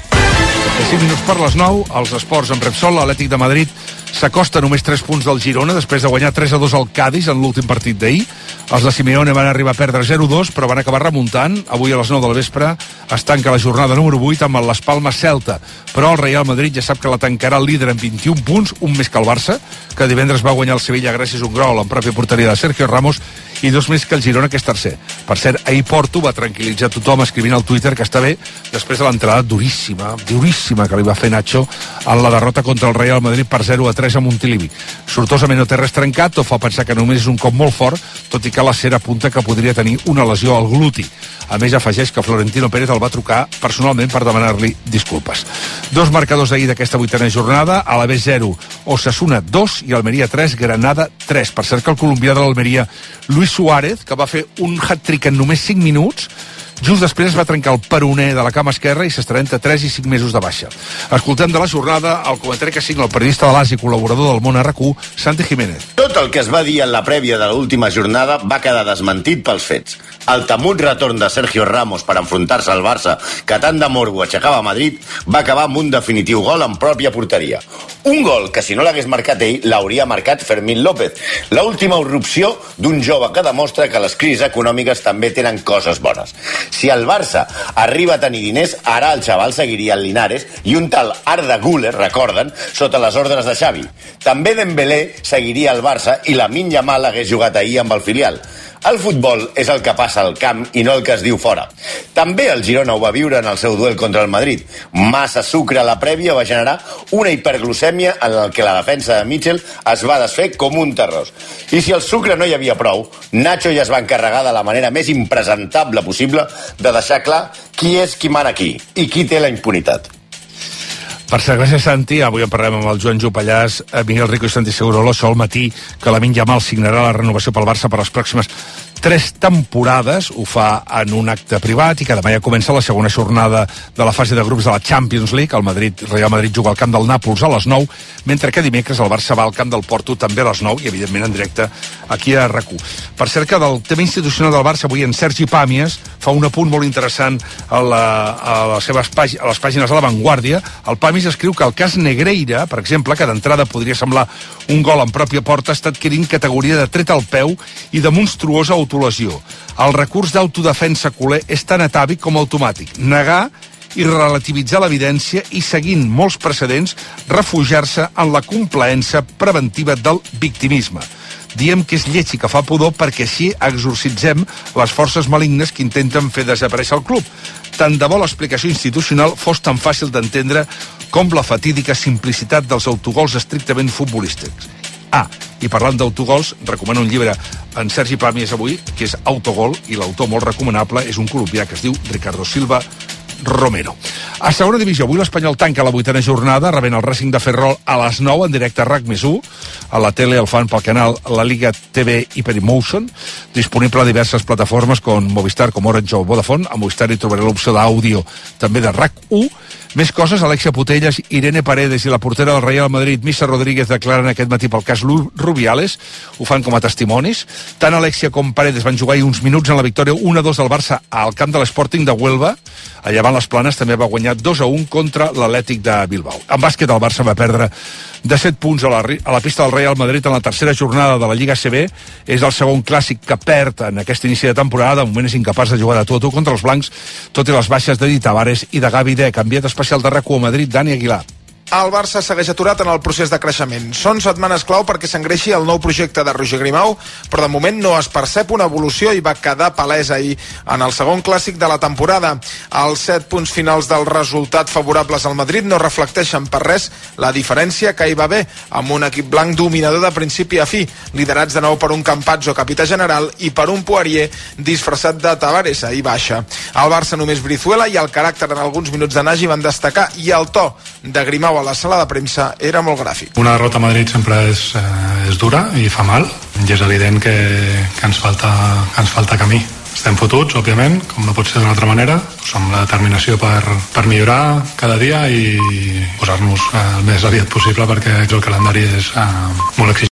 cinc minuts per les nou, als esports amb Repsol, l'Atlètic de Madrid s'acosta només tres punts del Girona després de guanyar tres a dos al Cádiz en l'últim partit d'ahir. Els de Simeone van arribar a perdre zero a dos, però van acabar remuntant. Avui a les nou del vespre es tanca la jornada número vuit amb el Las Palmas Celta, però el Real Madrid ja sap que la tancarà el líder amb vint-i-un punts, un més que el Barça, que divendres va guanyar el Sevilla gràcies a un gol en pròpia porteria de Sergio Ramos, i dos més que el Girona, que és tercer. Per cert, ahir Porto va tranquil·litzar tothom escrivint al Twitter que està bé després de l'entrada duríssima, duríssima que li va fer Nacho en la derrota contra el Real Madrid per zero a tres a Montilivi. Sortosament no té res trencat, o fa pensar que només és un cop molt fort, tot i que la cera apunta que podria tenir una lesió al gluti. A més, afegeix que Florentino Pérez el va trucar personalment per demanar-li disculpes. Dos marcadors d'ahir d'aquesta vuitena jornada, a la B zero, Osasuna dos i Almeria tres, Granada tres. Per cert que el colombià de l'Almeria, Luis Suárez, que va fer un hat-trick en només cinc minuts, just després es va trencar el peroné de la cama esquerra i s'estarà entre tres i cinc mesos de baixa. Escoltem de la jornada el comentari que signa el periodista de l'A S i col·laborador del Món R Q, Santi Jiménez. Tot el que es va dir en la prèvia de l'última jornada va quedar desmentit pels fets. El temut retorn de Sergio Ramos per enfrontar-se al Barça, que tant de morbo aixecava a Madrid, va acabar amb un definitiu gol en pròpia porteria. Un gol que, si no l'hagués marcat ell, l'hauria marcat Fermín López. L'última irrupció d'un jove que demostra que les crisis econòmiques també tenen coses bones. Si el Barça arriba a tenir diners, ara el xaval seguiria el Linares i un tal Arda Güler, recorden, sota les ordres de Xavi. També Dembélé seguiria al Barça i Lamine Yamal hagués jugat ahir amb el filial. El futbol és el que passa al camp i no el que es diu fora. També el Girona ho va viure en el seu duel contra el Madrid. Massa sucre a la prèvia va generar una hiperglucèmia en el que la defensa de Mitchell es va desfer com un terrós. I si el sucre no hi havia prou, Nacho ja es va encarregar de la manera més impresentable possible de deixar clar qui és qui mana aquí i qui té la impunitat. Per cert, gràcies, Santi. Avui en parlem amb el Joan Jopallàs, Miguel Rico i Santi Segurola. Això al matí, que Lamine Yamal signarà la renovació pel Barça per les pròximes tres temporades. Ho fa en un acte privat i que demà ja comença la segona jornada de la fase de grups de la Champions League. El Madrid, Real Madrid juga al camp del Nàpols a les nou, mentre que dimecres el Barça va al camp del Porto també a les nou i, evidentment, en directe aquí a R A Q. Per cert, que del tema institucional del Barça, avui en Sergi Pàmies fa un apunt molt interessant a, la, a, les, seves pàg a les pàgines de La Vanguardia. El Pàmies escriu que el cas Negreira, per exemple, que d'entrada podria semblar un gol en pròpia porta, està adquirint categoria de tret al peu i de monstruosa autolesió. El recurs d'autodefensa culer és tan atàvic com automàtic. Negar i relativitzar l'evidència i, seguint molts precedents, refugiar-se en la complaença preventiva del victimisme. Diem que és lleig i que fa pudor perquè així exorcitzem les forces malignes que intenten fer desaparèixer el club. Tant de bo l'explicació institucional fos tan fàcil d'entendre com la fatídica simplicitat dels autogols estrictament futbolístics. Ah, i parlant d'autogols, recomano un llibre en Sergi Pàmies avui, que és Autogol, i l'autor molt recomanable és un colombià que es diu Ricardo Silva Romero. A segona divisió, avui l'Espanyol tanca la vuitena jornada, rebent el Racing de Ferrol a les nou en directe a RAC més u. A la tele el fan pel canal La Liga T V Hyperimotion, disponible a diverses plataformes com Movistar, com Orange o Vodafone. A Movistar hi trobaré l'opció d'àudio també de RAC u. Més coses, Alexia Putellas, Irene Paredes i la portera del Real Madrid, Missa Rodríguez, declaren aquest matí pel cas Rubiales. Ho fan com a testimonis. Tant Alexia com Paredes van jugar uns minuts en la victòria u a dos del Barça al camp de l'Sporting de Huelva. A Llevant les Planes també va guanyar dos a un contra l'Atlètic de Bilbao. En bàsquet, el Barça va perdre de set punts a la, a la pista del Real Madrid en la tercera jornada de la Lliga A C B. És el segon clàssic que perd en aquest inici de temporada. De moment és incapaç de jugar de tu a tu contra els blancs, tot i les baixes de Di Tavares i de Gavi Deck. Enviat especial de RAC u a Madrid, Dani Aguilar. El Barça segueix aturat en el procés de creixement. Són setmanes clau perquè s'engreixi el nou projecte de Roger Grimau, però de moment no es percep una evolució i va quedar palès ahir en el segon clàssic de la temporada. Els set punts finals del resultat favorables al Madrid no reflecteixen per res la diferència que hi va haver, amb un equip blanc dominador de principi a fi, liderats de nou per un Campazzo, capità general, i per un Poirier disfressat de Tavares, ahir baixa. Al Barça només Brizuela i el caràcter en alguns minuts de Nagy van destacar, i el to de Grimau a la sala de premsa era molt gràfic. Una derrota a Madrid sempre és, eh, és dura i fa mal, i és evident que, que, ens falta, que ens falta camí. Estem fotuts, òbviament, com no pot ser d'una altra manera, doncs amb la determinació per, per millorar cada dia i posar-nos eh, el més aviat possible, perquè el calendari és eh, molt exigent.